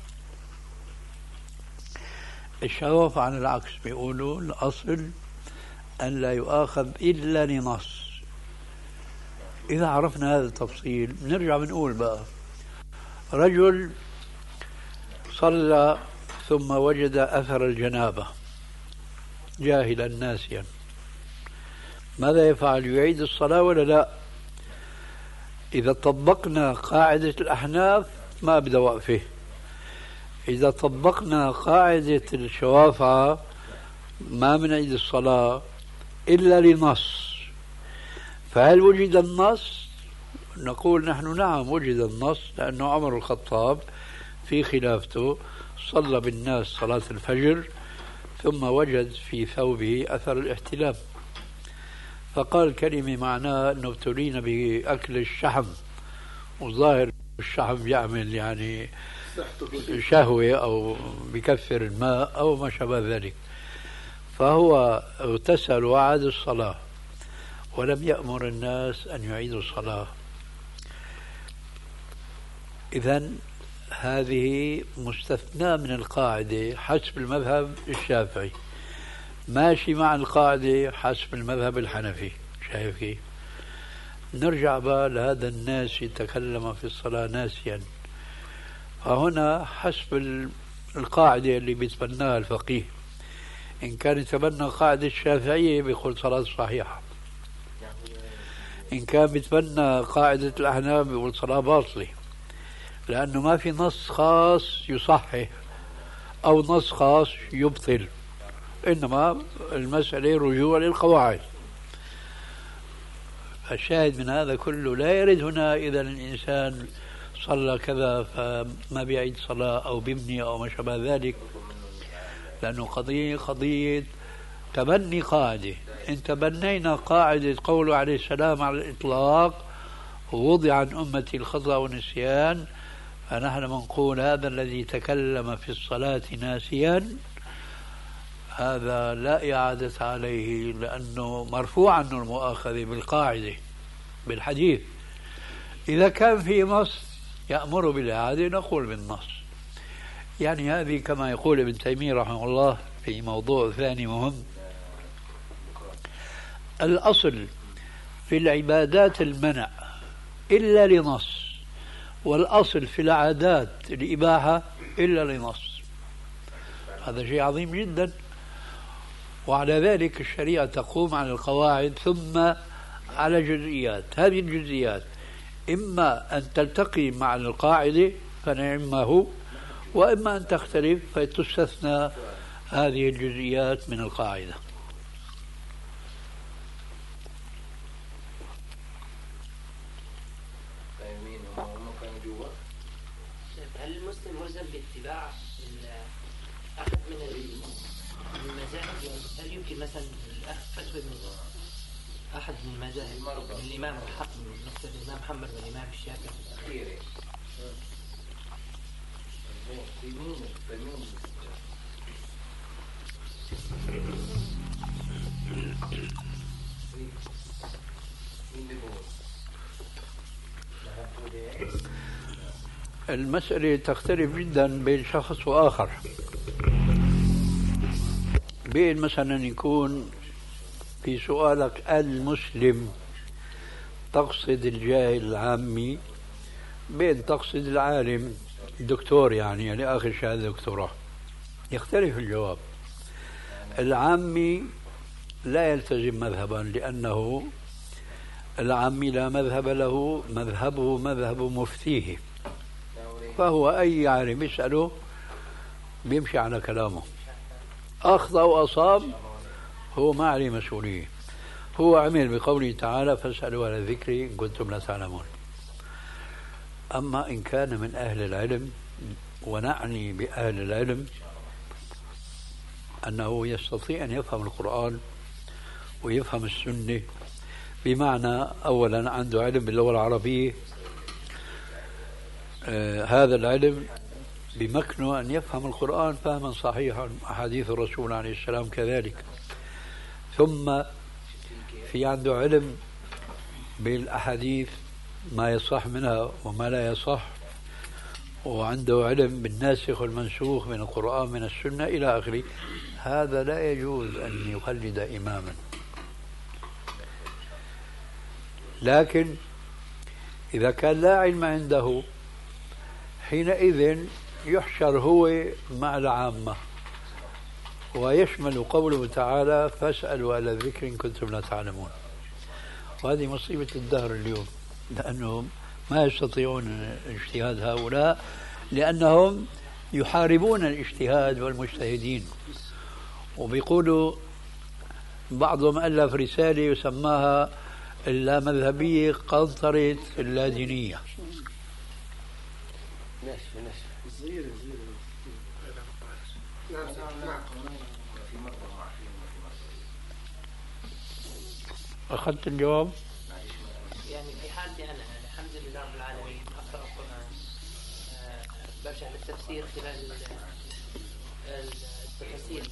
الشوافع عن العكس بيقولوا الأصل أن لا يؤاخذ إلا لنص. إذا عرفنا هذا التفصيل نرجع بنقول بقى رجل صلى ثم وجد أثر الجنابة جاهلا ناسيا، ماذا يفعل؟ يعيد الصلاة ولا لا؟ إذا طبقنا قاعدة الأحناف ما بدأ وقفه، إذا طبقنا قاعدة الشوافعة ما بنعيد الصلاة إلا لنص. فهل وجد النص؟ نقول نحن نعم وجد النص، لأنه عمر الخطاب في خلافته صلى بالناس صلاة الفجر ثم وجد في ثوبه أثر الاحتلام، فقال كلمة معناها أنه ابتلينا بأكل الشحم، والظاهر الشحم يعمل يعني شهوة أو بكفر الماء أو ما شابه ذلك، فهو اغتسل وعاد الصلاة ولم يأمر الناس أن يعيدوا الصلاة. إذن هذه مستثناة من القاعدة حسب المذهب الشافعي، ماشي مع القاعدة حسب المذهب الحنفي. شايف كيف؟ نرجع بقى لهذا الناس يتكلم في الصلاة ناسيا، فهنا حسب القاعدة اللي بيتبناها الفقيه، إن كان يتبنى قاعدة الشافعية بيقول صلاة صحيحة، إن كان بيتبنى قاعدة الأحناف بيقول صلاة باطلة، لأنه ما في نص خاص يصحح أو نص خاص يبطل، إنما المسألة رجوع للقواعد. الشاهد من هذا كله لا يرد هنا إذا الإنسان صلى كذا فما بيعيد صلاة أو بيبني أو ما شابه ذلك، لأنه قضية قضية تبني قاعدة. إن تبنينا قاعدة قوله عليه السلام على الإطلاق ووضع عن أمتي الخطأ والنسيان، فنحن منقول هذا الذي تكلم في الصلاة ناسيا هذا لا إعادة عليه، لأنه مرفوع عنه المؤاخذة بالقاعدة بالحديث. إذا كان في نص يأمر بالإعادة نقول بالنص. يعني هذه كما يقول ابن تيمية رحمه الله في موضوع ثاني مهم، الأصل في العبادات المنع إلا لنص، والأصل في العادات الإباحة إلا لنص. هذا شيء عظيم جدا، وعلى ذلك الشريعة تقوم على القواعد ثم على جزئيات. هذه الجزئيات إما أن تلتقي مع القاعدة فنعمه، وإما أن تختلف فتستثنى هذه الجزئيات من القاعدة. هل المسلم ملزم باتباع أحد من المذاهب؟ هل يمكن مثلا الأخذ فتوى من أحد من المذاهب، من الإمام الحق من نقطة الإمام محمد والإمام الشافعي؟ المسألة تختلف جدا بين شخص وآخر. بين مثلا يكون في سؤالك المسلم تقصد الجاهل العامي، بين تقصد العالم الدكتور يعني يعني آخر شهادة دكتوراه، يختلف الجواب. العامي لا يلتزم مذهبا لأنه العامي لا مذهب له، مذهبه مذهب مفتيه، فهو أي عالم يسأله بيمشي على كلامه، أخطأ وأصاب هو ما عليه مسؤولية، هو عمل بقوله تعالى فاسألوا على ذكري إن كنتم لا تعلمون. أما إن كان من أهل العلم، ونعني بأهل العلم أنه يستطيع أن يفهم القرآن ويفهم السنة، بمعنى أولا عنده علم باللغة العربية، آه هذا العلم بمكنه أن يفهم القرآن فهما صحيحا، أحاديث الرسول عليه السلام كذلك. ثم في عنده علم بالأحاديث ما يصح منها وما لا يصح، وعنده علم بالناسخ والمنسوخ من القرآن من السنة إلى آخره. هذا لا يجوز أن يقلد إماما. لكن إذا كان لا علم عنده حينئذ يحشر هو مع العامة، ويشمل قوله تعالى فاسألوا أهل الذكر إن كنتم لا تعلمون. وهذه مصيبة الدهر اليوم، لأنهم ما يستطيعون اجتهاد هؤلاء، لأنهم يحاربون الاجتهاد والمجتهدين. وبيقولوا بعضهم ألف رسالة يسماها اللامذهبية قنطرة اللادينية. أخذت الجواب؟ يعني في حالتي أنا الحمد لله رب العالمين أقرأ القرآن، برجع للتفسير خلال التفاسير،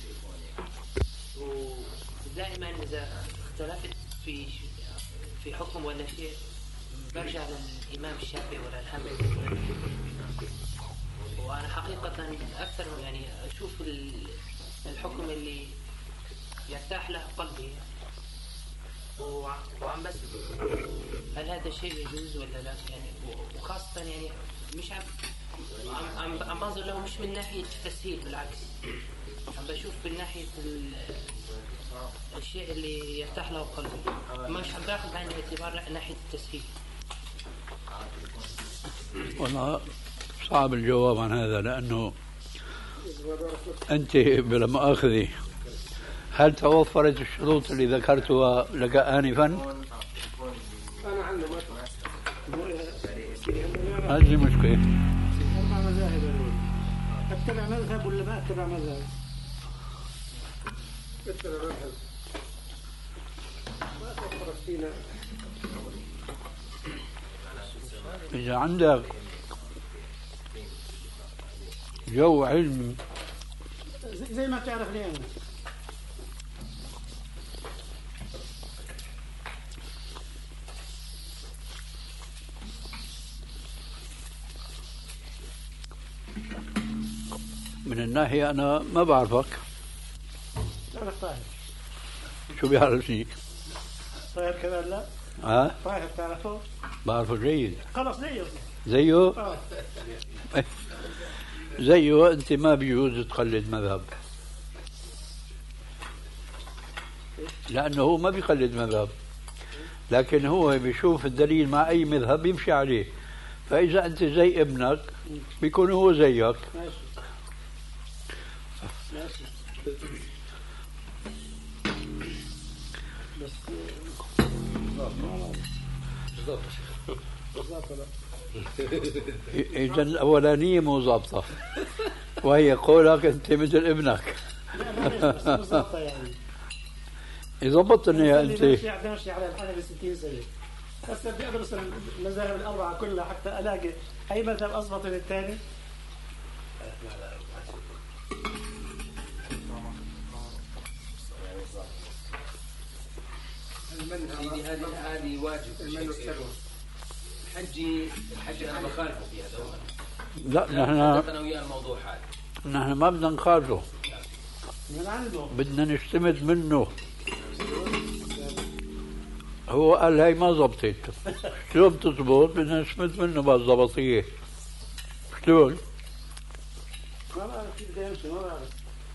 ودائما إذا اختلفت في في حكم ولا شيء برجع للإمام الشافعي ولا الحنبلي. وأنا حقيقة أكثر يعني أشوف الحكم اللي يرتاح له قلبي، وعم بس هل هذا الشيء يجوز ولا لا يعني. وخاصة يعني مش عم عم عم بنظر له مش من ناحية التسهيل، بالعكس عم بشوف من ناحية الشيء اللي يرتاح له قلبي، مش عم باخذ بعين الاعتبار ناحية التسهيل. والله صعب الجواب عن هذا، لأنه أنت بلا مؤاخذة هل توفرت الشروط اللي ذكرتها لك آنفا؟ أنا عنده ما هذه مشكلة. أربع مذاهب، أتبع مذهب ولا ما أتبع مذهب؟ أتبع مذهب. ما توفرت فينا. إذا عندك جو علمي زي ما تعرف لي أنا، من الناحية أنا ما بعرفك. تعرف طاهر؟ شو بيعرفني؟ طاهر كذا لا؟ ها؟ طاهر تعرفه؟ بعرفه جيد. خلص زيه زيه؟ آه. زيه. أنت ما بيجوز تقلد مذهب، لأنه هو ما بيقلد مذهب، لكن هو بيشوف الدليل مع أي مذهب يمشي عليه. فإذا أنت زي ابنك بيكون هو زيك. ماشي ماشي. بس بالضبط بالضبط. إذا الأولانية مو ظابطة، وهي قولك أنت مثل ابنك. بالضبط يعني. إذا ضبطني أنت. ماشي ماشي على الحنبلي ستين سنة، هسه بدي أدرس المذاهب الأربعة كلها حتى ألاقي أي مذهب أضبط من الثاني. سيدي هذه هذه واجب. الحج الحج انا بخالفه فيها دوما. لا نحن انا وياه الموضوع هذا نحن ما بدنا نخالفه، من عنده بدنا نشتمت منه. هو قال هي ما زبطت، شلون بتزبط؟ بدنا نشتمت منه بالضبطية. شلون؟ ما بعرف كيف بده يمشي، ما بعرف.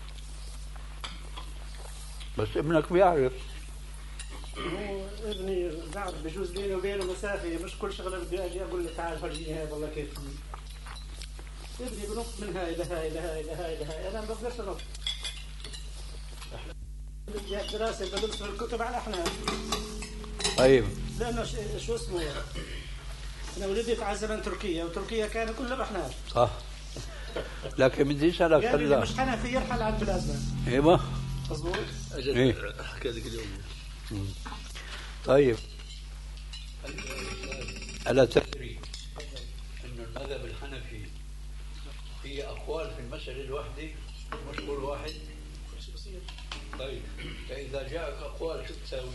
بس ابنك بيعرف. هو ابني بعرف بجوز بيني وبينه مسافة، مش كل شغلة بدي أجي أقول له تعال فرجيني هاي والله كيف. ابني بنط من هاي لهاي لهاي لهاي لهاي، أنا ما بقدرش أنط. بدي دراسة بدرس الكتب على الأحناف. طيب لأنه شو اسمه أنا ولدت على زمن تركيا، وتركيا كان كلها أحناف. صح. لكن بدي اسالك يعني اللي هلا مش حنفي يرحل عن بلادنا. ايوه مظبوط. إيه؟ حكى لك اليوم. مم. طيب ألا تدري أن المذهب الحنفي فيه أقوال في المسألة الواحدة مش قول واحد؟ طيب فإذا جاءك أقوال شو تساوي؟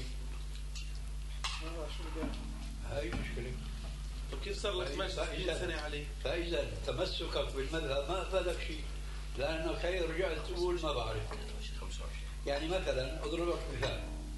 هاي مشكلة. كيف صار لك ثمانية سنة عليه؟ فإذا تمسكك بالمذهب ما أفادك شيء، لأنك هي رجعت تقول ما بعرف. يعني مثلا أضرب لك مثال،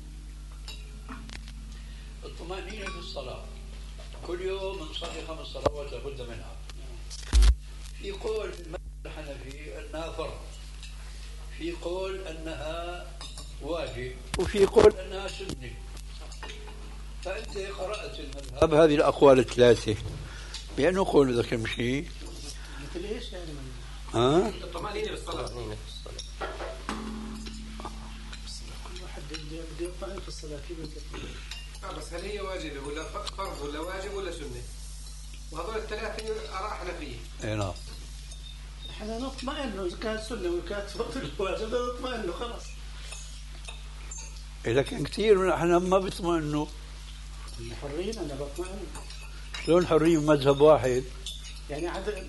الطمأنينة في الصلاة كل يوم نصلي خمس صلوات لابد منها. في قول في المذهب الحنفي أنها فرض، في قول أنها واجب، وفي قول أنها سنة. فأنت قرأت المذهب هذه الأقوال الثلاثة بأنه قول ذاك المشي مثل إيش يعني؟ ها؟ الطمأنينة بالصلاة. كل واحد بده يطمئن في الصلاة كيف بدك؟ آه بس هل هي واجبة ولا فرض ولا واجب ولا سنة؟ وهذول الثلاثة آراء حنفية. اي نعم. احنا نطمئن له، اذا كانت سنة وكانت فرض واجب نطمئن له خلاص. لكن كثير من احنا ما بيطمئنوا. احنا حرين، انا بطمئن. شلون حرين مذهب واحد؟ يعني عاد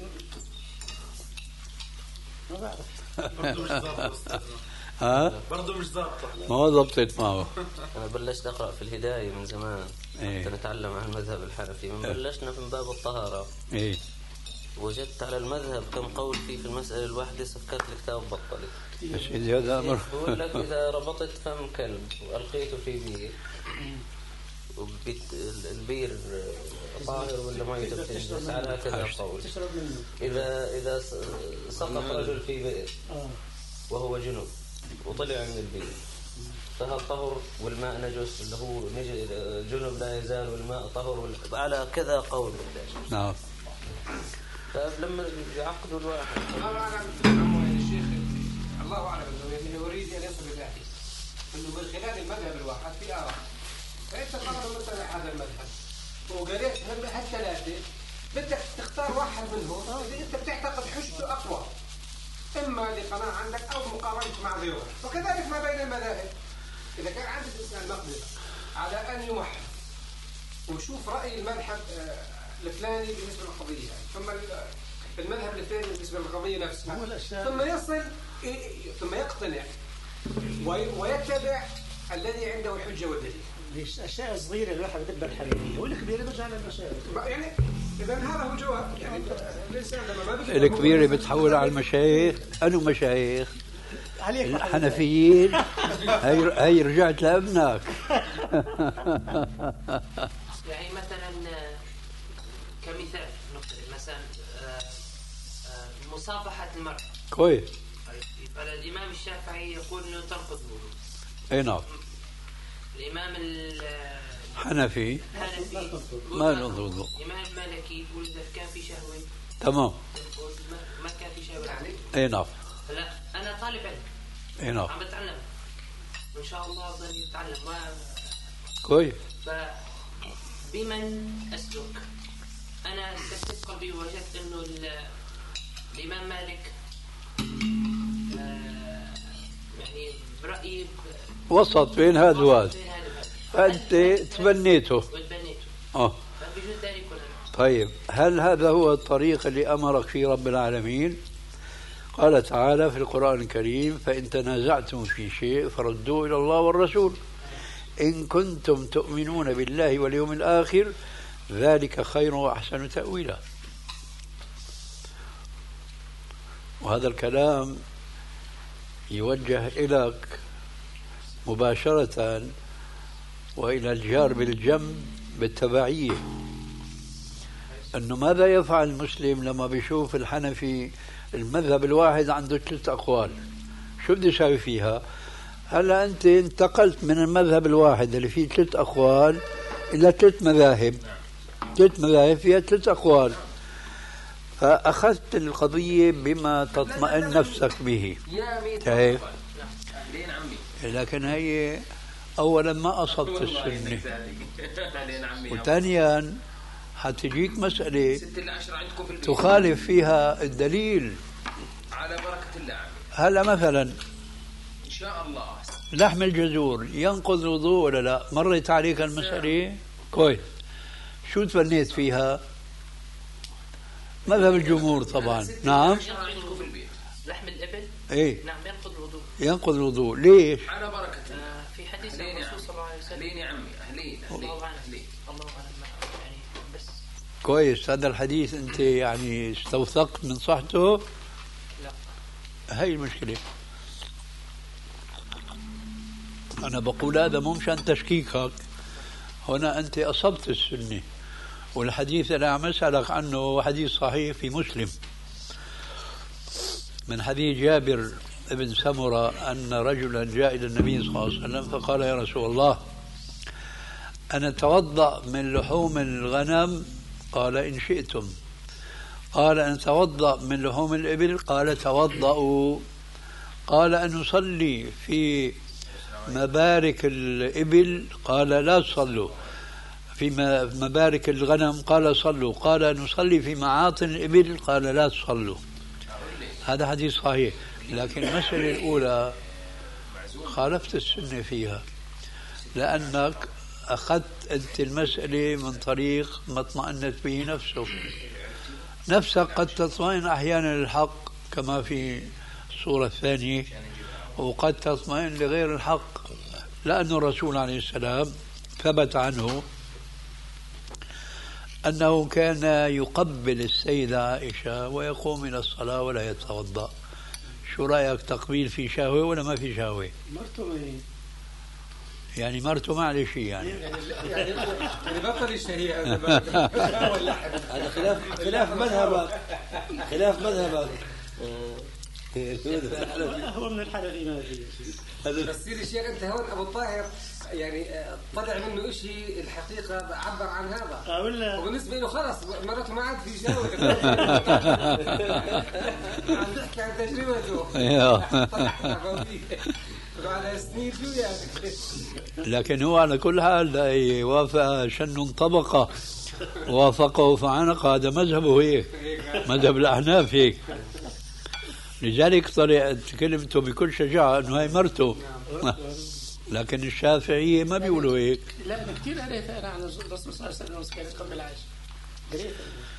ما بعرف. برضه مش ضابطة. ها؟ برضه مش ضابطة. ما ضبطت معه. أنا بلشت أقرأ في الهداية من زمان. إيه؟ نتعلم عن المذهب الحنفي من بلشنا من باب الطهارة. إيه؟ وجدت على المذهب كم قول فيه في المسألة الواحدة سفكات الكتاب بطلت. يا سيدي هذا أمر. بقول لك إذا ربطت فم كلب وألقيته في بير وبيت البير طاهر ولا ما يتبتش على هكذا قول. إذا إذا سقط رجل في بئر وهو جنوب وطلع من البير فهل طهر والماء نجس اللي هو جنوب لا يزال والماء طهر على كذا قول. نعم. فلما يعقدوا الواحد الله أعلم الشيخ الله أعلم أنه يريد أن يصل إلى أنه من خلال المذهب الواحد في آراء. فأنت قرر مثلا هذا المذهب وقريت هالثلاثة بدك تختار واحد منهم اللي أنت بتعتقد حجته أقوى، إما لقناعة عندك أو مقارنة مع غيره. وكذلك ما بين المذاهب، إذا كان عند الإنسان مقدرة على أن يوحد وشوف رأي المذهب الفلاني بالنسبة للقضية ثم المذهب الفلاني بالنسبة للقضية نفسها ثم يصل ثم يقتنع ويتبع الذي عنده الحجة والدليل. ليش أشياء صغيرة الواحد بدبر الحنفية والكبيرة برجع للمشايخ. يعني إذا هذا هو الجواب. يعني الإنسان لما ما بيجي الكبيرة بتحول على المشايخ. أنو مشايخ؟ الحنفيين. هي هي رجعت لابنك. يعني مثلا كمثال نقول مثلا مصافحة المرأة. كويس. الإمام الشافعي يقول إنه تنقض الوضوء. أي نعم. الإمام الحنفي ما ينقض الوضوء. الإمام المالكي يقول إذا كان في شهوة تمام. ما كان في شهوة عليه. أي نعم. لا أنا طالب علم. أي نعم. عم بتعلم. وإن شاء الله أظل أتعلم. ما كويس. فبمن أسلك؟ أنا استفتت قلبي ووجدت إنه الإمام مالك يعني برأيي وسط بين هذا وهذا. فأنت تبنيته. وتبنيته. آه. فبجوز ذلك ولا طيب هل هذا هو الطريق اللي أمرك فيه رب العالمين؟ قال تعالى في القرآن الكريم: فإن تنازعتم في شيء فردوه إلى الله والرسول إن كنتم تؤمنون بالله واليوم الآخر ذلك خير وأحسن تأويلا. وهذا الكلام يوجه إليك مباشرة وإلى الجار بالجنب بالتبعية، أنه ماذا يفعل المسلم لما بيشوف الحنفي المذهب الواحد عنده ثلاث أقوال؟ شو بده يساوي فيها؟ هلا أنت انتقلت من المذهب الواحد اللي فيه ثلاث أقوال إلى ثلاث مذاهب، ثلاث مذاهب فيها ثلاث أقوال، فأخذت القضية بما تطمئن نفسك به. كيف؟ لكن هي أولا ما أصبت السنة، وثانيا حتجيك مسألة ستة العشرة عندكم في البيت تخالف فيها الدليل. على بركة الله. هلا مثلا إن شاء الله لحم الجزور ينقض الوضوء ولا لا؟ مرت عليك المسألة؟ كويس. شو تبنيت فيها؟ مذهب الجمهور طبعا. نعم. لحم الإبل ايه نعم ينقض الوضوء. ينقض الوضوء. ليش؟ على بركة آه في حديث الرسول صلى الله عليه وسلم. أهلين يا عمي أهلين الله أعلم. الله أعلم يعني بس. كويس. هذا الحديث أنت يعني استوثقت من صحته؟ لا. هاي المشكلة. أنا بقول هذا مو مشان تشكيكك، هنا أنت أصبت السنة، والحديث اللي عم أسألك عنه حديث صحيح في مسلم من حديث جابر ابن سمرة أن رجلا جاء إلى النبي صلى الله عليه وسلم فقال يا رسول الله أنا أتوضأ من لحوم الغنم؟ قال إن شئتم. قال أن أتوضأ من لحوم الإبل؟ قال توضأوا. قال أن نصلي في مبارك الإبل؟ قال لا تصلوا. في مبارك الغنم؟ قال صلوا. قال نصلي في معاطن الإبل؟ قال لا تصلوا. هذا حديث صحيح، لكن المسألة الأولى خالفت السنة فيها، لأنك أخذت أنت المسألة من طريق ما اطمأنت به نفسك. نفسك قد تطمئن أحيانا للحق كما في الصورة الثانية، وقد تطمئن لغير الحق، لأن الرسول عليه السلام ثبت عنه أنه كان يقبل السيدة عائشة ويقوم إلى الصلاة ولا يتوضأ. شو رأيك، تقبيل في شهوة ولا ما في شهوة؟ مرته ما يعني مرته ما عليه شيء يعني يعني بطل الشهية هذا خلاف خلاف مذهبك خلاف مذهبك هو من الحلقي ما في. بس سيدي الشيخ أنت هون أبو الطاهر يعني طلع منه شيء الحقيقة عبر عن هذا ولا وبالنسبة له خلاص مرته ما عاد في شهوة. عم تحكي عن تجربته على سنين شو يعني. لكن هو على كل حال وافق شن طبقة وافقه فعنق، هذا مذهبه هيك، مذهب الأحناف هيك. لذلك طلعت كلمته بكل شجاعة أنه هي مرته. لكن الشافعية ما بيقولوا هيك. لا أنا كثير قريت أنا عن الرسول صلى الله عليه وسلم كانت قبل العيش قريت.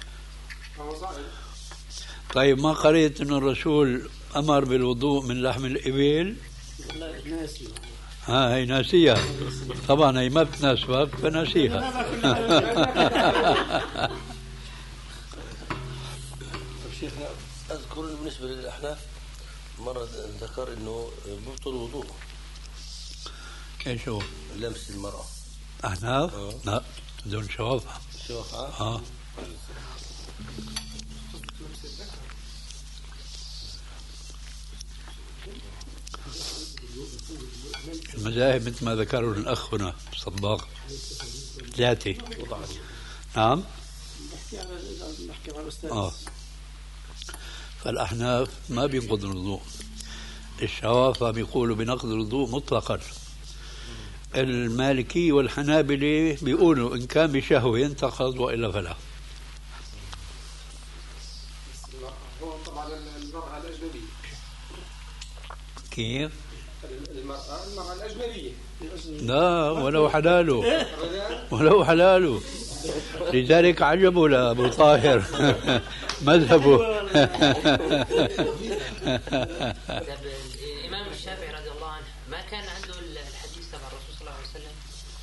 طيب ما قريت أن الرسول أمر بالوضوء من لحم الإبل؟ والله ناسي. ها هي ناسيها طبعا، هي ما بتناسبك فناسيها. شيخنا أذكر بالنسبة للأحناف مرة ذكر إنه بطل الوضوء. ايش هو؟ لمس المرأة. أحناف؟ لا دون شوافها. شوافها؟ اه المذاهب مثل ما ذكروا الأخ هنا صباغ ذاتي. نعم. آه. فالأحناف ما بينقض الوضوء، الشوافة بيقولوا بنقض الوضوء مطلقا. المالكي والحنابلة بيقولوا إن كان بشهوة ينتقض وإلا فلا. هو طبعا المرأة الأجنبية. كيف؟ المرأة المرأة الأجنبية. لا ولو حلاله ولو حلاله. لذلك عجبوا لأبو طاهر مذهبه. الإمام الشافعي رضي الله عنه ما كان عنده الحديث تبع الرسول صلى الله عليه وسلم،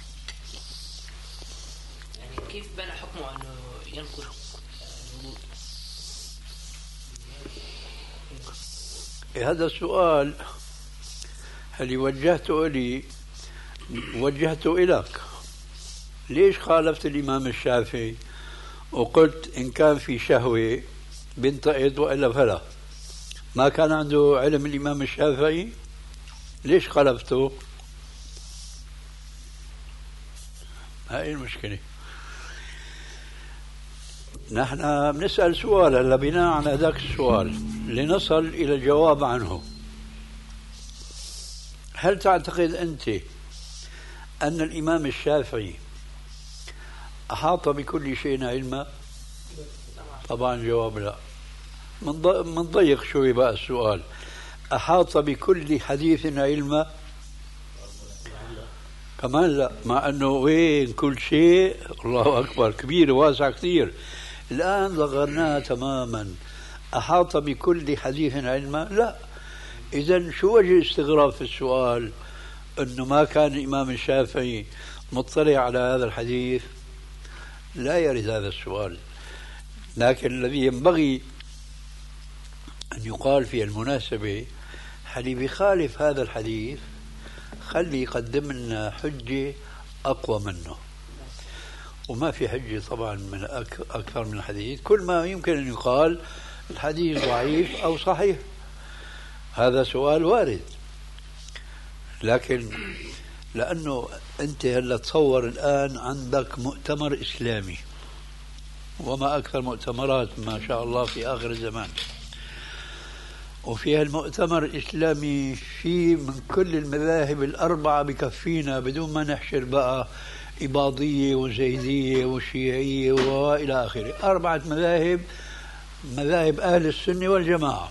يعني كيف بنى حكمه أنه ينقض الوضوء؟ هذا السؤال اللي وجهته لي وجهته إليك. ليش خالفت الإمام الشافعي وقلت إن كان في شهوة بنتقض وإلا فلا؟ ما كان عنده علم الإمام الشافعي؟ ليش خالفته؟ هاي المشكلة. نحن بنسأل سؤال هلا بناء على ذاك السؤال لنصل إلى الجواب عنه. هل تعتقد أنت أن الإمام الشافعي أحاط بكل شيء علما؟ طبعا جواب لا. من ضيق شوي بقى السؤال، أحاط بكل حديث علما؟ كمان لا، مع أنه وين كل شيء الله أكبر كبير واسع كثير. الآن ضغرناها تماما، أحاط بكل حديث علما؟ لا. إذن شو وجه الاستغراب في السؤال أنه ما كان الإمام الشافعي مطلع على هذا الحديث؟ لا يرد هذا السؤال. لكن الذي ينبغي أن يقال في المناسبة، حلي بيخالف هذا الحديث خلي يقدم لنا حجة أقوى منه. وما في حجة طبعا من أكثر من الحديث. كل ما يمكن أن يقال الحديث ضعيف أو صحيح، هذا سؤال وارد. لكن لأنه أنت هلا تصور الآن عندك مؤتمر إسلامي، وما أكثر مؤتمرات ما شاء الله في آخر الزمان، وفي المؤتمر الإسلامي في من كل المذاهب الأربعة بكفينا بدون ما نحشر بقى إباضية وزيدية وشيعية وإلى آخره. أربعة مذاهب، مذاهب أهل السنة والجماعة.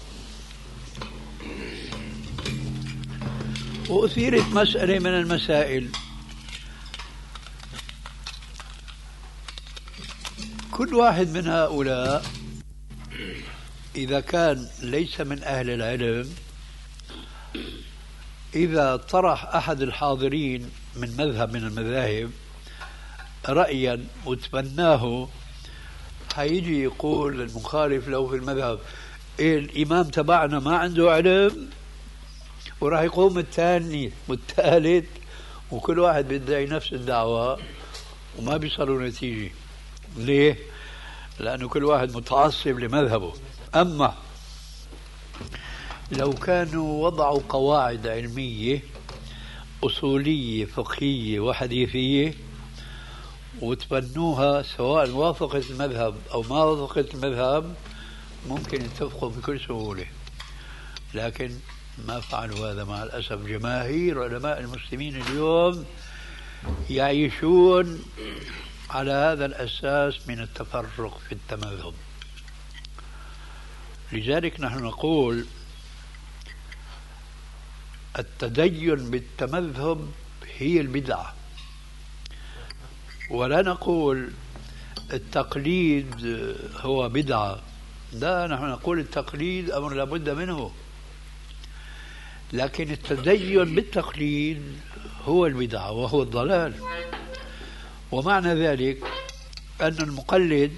وأثيرت مسألة من المسائل، كل واحد من هؤلاء إذا كان ليس من أهل العلم، إذا طرح أحد الحاضرين من مذهب من المذاهب رأيا وتبناه، هيجي يقول المخالف له في المذهب إيه الإمام تبعنا ما عنده علم، وراح يقوم الثاني والثالث وكل واحد بيدعي نفس الدعوة وما بيصلوا نتيجة. ليه؟ لأنه كل واحد متعصب لمذهبه. أما لو كانوا وضعوا قواعد علمية أصولية فقهية وحديثية وتبنوها، سواء وافقت المذهب أو ما وافقت المذهب، ممكن يتفقوا بكل سهولة. لكن ما فعلوا هذا مع الأسف. جماهير علماء المسلمين اليوم يعيشون على هذا الأساس من التفرق في التمذهب. لذلك نحن نقول التدين بالتمذهب هي البدعة، ولا نقول التقليد هو بدعة. لا، نحن نقول التقليد أمر لابد منه، لكن التدين بالتقليد هو البدعة وهو الضلال. ومعنى ذلك أن المقلد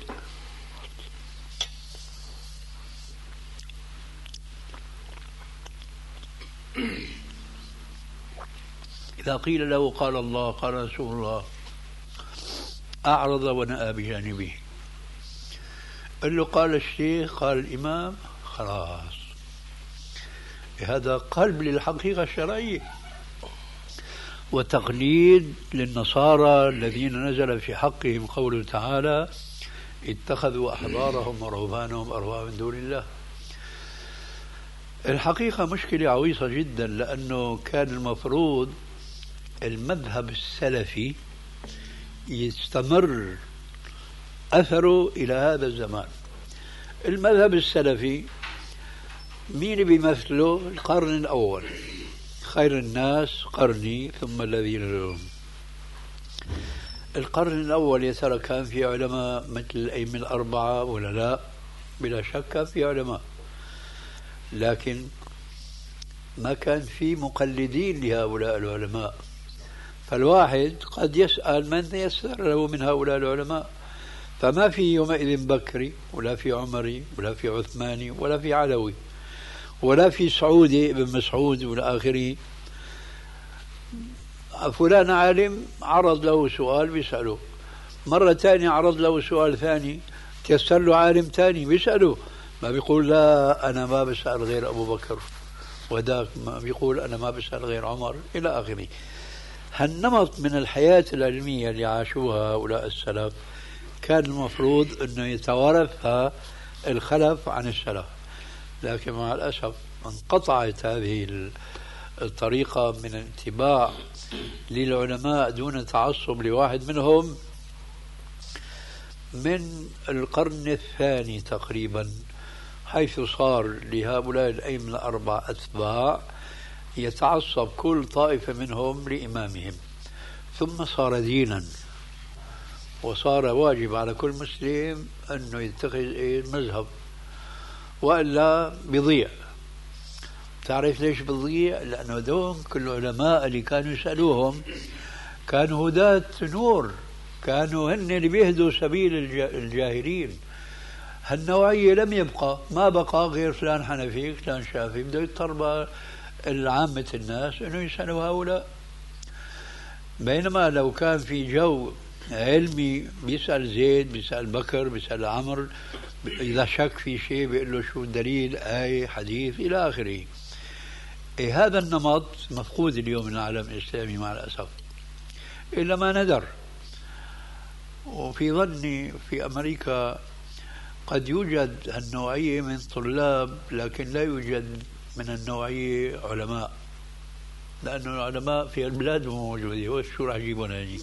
إذا قيل له قال الله قال رسول الله أعرض ونأى بجانبه. قال له قال الشيخ قال الإمام، خلاص هذا قلب للحقيقة الشرعية. وتقليد للنصارى الذين نزل في حقهم قوله تعالى اتخذوا أحبارهم ورهبانهم أربابا من دون الله. الحقيقة مشكلة عويصة جدا، لأنه كان المفروض المذهب السلفي يستمر أثره إلى هذا الزمان. المذهب السلفي مين بيمثله؟ القرن الأول، خير الناس قرني ثم الذين يلونهم. القرن الأول يا ترى كان في علماء مثل الأئمة الأربعة ولا لا؟ بلا شك كان في علماء، لكن ما كان في مقلدين لهؤلاء العلماء. فالواحد قد يسأل من يسر له من هؤلاء العلماء، فما في يومئذ بكري ولا في عمري ولا في عثماني ولا في علوي ولا في سعودي ابن مسعود ولا آخره. فلان عالم عرض له سؤال بيسأله، مرة ثانية عرض له سؤال ثاني تيسر له عالم ثاني بيسأله، ما بيقول لا أنا ما بسأل غير أبو بكر، وذاك ما بيقول أنا ما بسأل غير عمر إلى آخره. هالنمط من الحياة العلمية اللي عاشوها هؤلاء السلف كان المفروض أنه يتوارثها الخلف عن السلف، لكن مع الأسف انقطعت هذه الطريقة من الاتباع للعلماء دون تعصب لواحد منهم. من القرن الثاني تقريبا، حيث صار لهؤلاء الأئمة الأربع أتباع يتعصب كل طائفة منهم لإمامهم، ثم صار دينا، وصار واجب على كل مسلم أنه يتخذ المذهب، وإلا بيضيع. تعرف ليش بيضيع؟ لأنه دون كل العلماء اللي كانوا يسألوهم كانوا هداة نور، كانوا هن اللي بيهدوا سبيل الجاهلين. هالنوعية لم يبقى، ما بقى غير فلان حنفي فلان شافعي، بده يضطر العامة الناس انه يسألوا هؤلاء. بينما لو كان في جو علمي بيسأل زيد، بيسأل بكر، بيسأل عمر، إذا شك في شيء بيقول له شو الدليل، آية، حديث، إلى آخره. إيه هذا النمط مفقود اليوم من العالم الإسلامي مع الأسف، إلا ما ندر. وفي ظني في أمريكا قد يوجد النوعية من طلاب، لكن لا يوجد من النوعية علماء، لأن العلماء في البلاد موجودين، وشو راح يجيبون هذه؟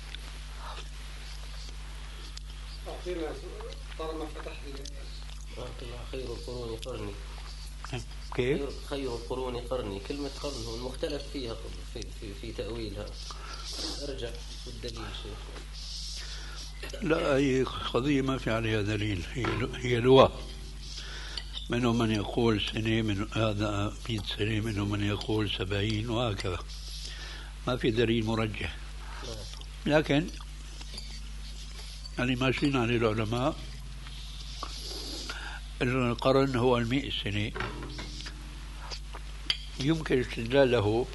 أعطينا طالما فتح لي خير القرون قرني. كيف؟ خير القرون قرني، كلمة قرن هو المختلف فيها في في, في تأويلها. أرجع والدليل شيخ. لا، هي قضية ما في عليها دليل، هي هي لغة. منهم من يقول سنة، من هذا مئة سنة، منهم من يقول سبعين، وهكذا. ما في دليل مرجح. لكن يعني ماشيين على العلماء القرن هو المئة سنة. يمكن استدلاله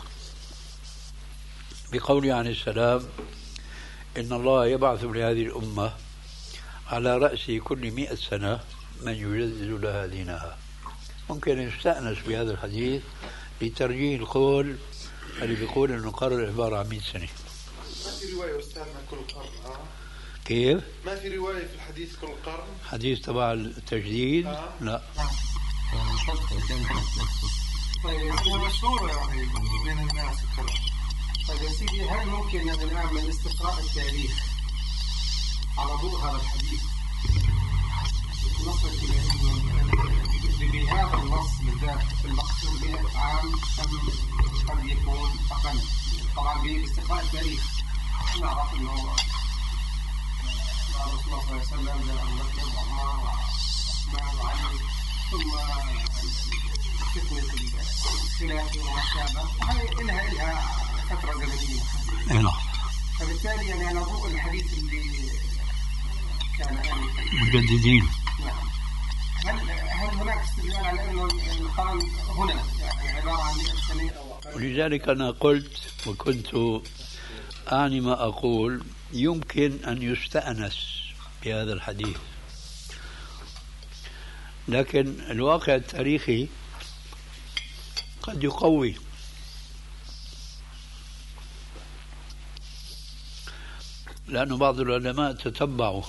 بقوله عليه السلام: إن الله يبعث لهذه الأمة على رأس كل مئة سنة من يجدد لها دينها. ممكن يستأنس بهذا الحديث لترجيح القول اللي بيقول إنه القرن عبارة عن مئة سنة. ما في رواية أستاذنا كل قرن. آه. كيف؟ ما في رواية في الحديث كل قرن. حديث تبع التجديد؟ آه. لا. طيب هو مشهور يعني بين الناس وكذا. طيب يا سيدي، هل ممكن يعني نعمل استقراء التاريخ على ضوء هذا الحديث نصل إلى أنه بهذا النص بالذات المقصود مئة عام أم قد يكون أقل؟ طبعا باستقراء التاريخ نعرف أنه الرسول صلى الله عليه وسلم جاء أبو بكر وعمر وعثمان وعلي، ثم فتنة الخلاف وما شابه، وهي إلها إلها فترة زمنية. نعم. فبالتالي يعني على ضوء الحديث اللي كان مجددين. نعم. هل هل هناك استدلال على انه القرن هنا يعني عبارة عن مئة سنة او اقل؟ ولذلك انا قلت وكنت اعني ما اقول، يمكن ان يستأنس بهذا الحديث، لكن الواقع التاريخي قد يقوي. لأن بعض العلماء تتبعوا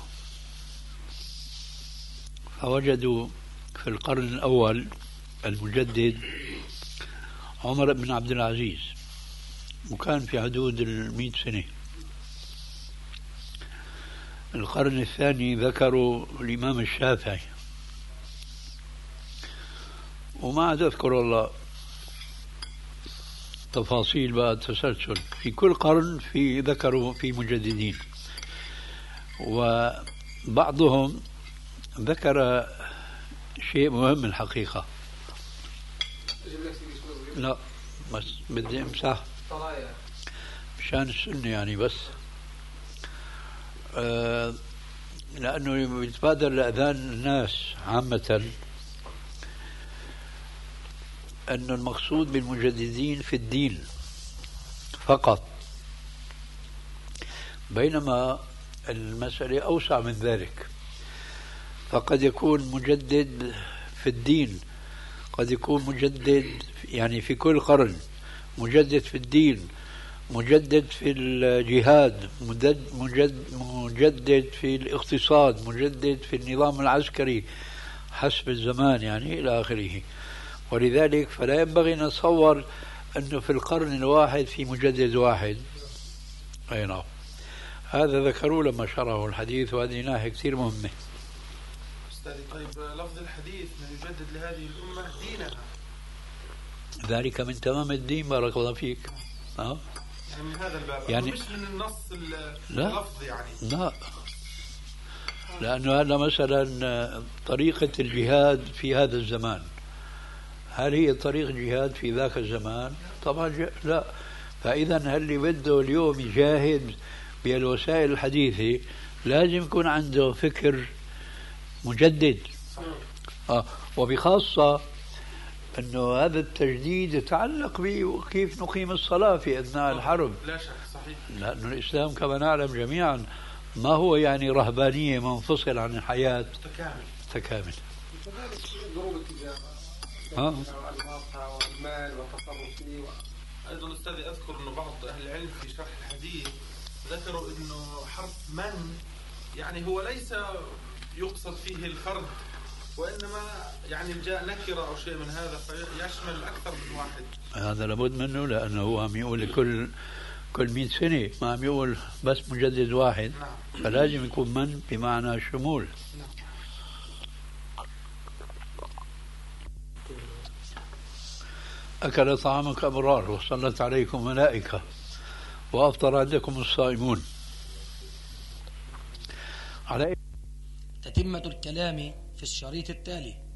فوجدوا في القرن الأول المجدد عمر بن عبد العزيز، وكان في حدود المئة سنة. القرن الثاني ذكروا الإمام الشافعي، وما عاد أذكر والله تفاصيل بقى التسلسل. في كل قرن في ذكروا في مجددين، وبعضهم ذكر شيء مهم الحقيقة. لا بس بدي امسح مشان السنة يعني، بس آه لأنه يتبادر لأذهان الناس عامة أن المقصود بالمجددين في الدين فقط، بينما المسألة أوسع من ذلك. فقد يكون مجدد في الدين، قد يكون مجدد يعني في كل قرن، مجدد في الدين، مجدد في الجهاد، مجدد, مجدد في الاقتصاد، مجدد في النظام العسكري حسب الزمان يعني إلى آخره. ولذلك فلا ينبغي نتصور أنه في القرن الواحد في مجدد واحد. أي نعم. هذا ذكروا لما شرحوا الحديث، وهذه ناحية كثير مهمة. أستاذي طيب لفظ الحديث من يجدد لهذه الأمة دينها، ذلك من تمام الدين بارك الله فيك. أه؟ يعني من هذا الباب يعني مش من النص لا اللفظ يعني. لا، لأنه هذا مثلا طريقة الجهاد في هذا الزمان، هل هي طريقة جهاد في ذاك الزمان؟ طبعا لا. فإذا هل اللي بده اليوم يجاهد بالوسائل الحديثة لازم يكون عنده فكر مجدد. آه. وبخاصة أنه هذا التجديد يتعلق بكيف نقيم الصلاة في أثناء الحرب. لا شك صحيح. لأن الإسلام كما نعلم جميعا ما هو يعني رهبانية منفصل عن الحياة، متكامل متكامل. وكذلك ضروب التجارة والمال والتصرف فيه. أيضا أستاذي أذكر أنه بعض أهل العلم في شرح الحديث ذكروا أنه حرف من يعني هو ليس يقصد فيه الفرد، وإنما يعني جاء نكرة أو شيء من هذا فيشمل أكثر من واحد. هذا لابد منه، لأنه هو عم يقول كل كل مئة سنة، ما عم يقول بس مجدد واحد. نعم. فلازم يكون من بمعنى شمول. نعم. أكل طعامك أبرار وصلت عليكم ملائكة وأفطر عندكم الصائمون. على تتمة الكلام في الشريط التالي.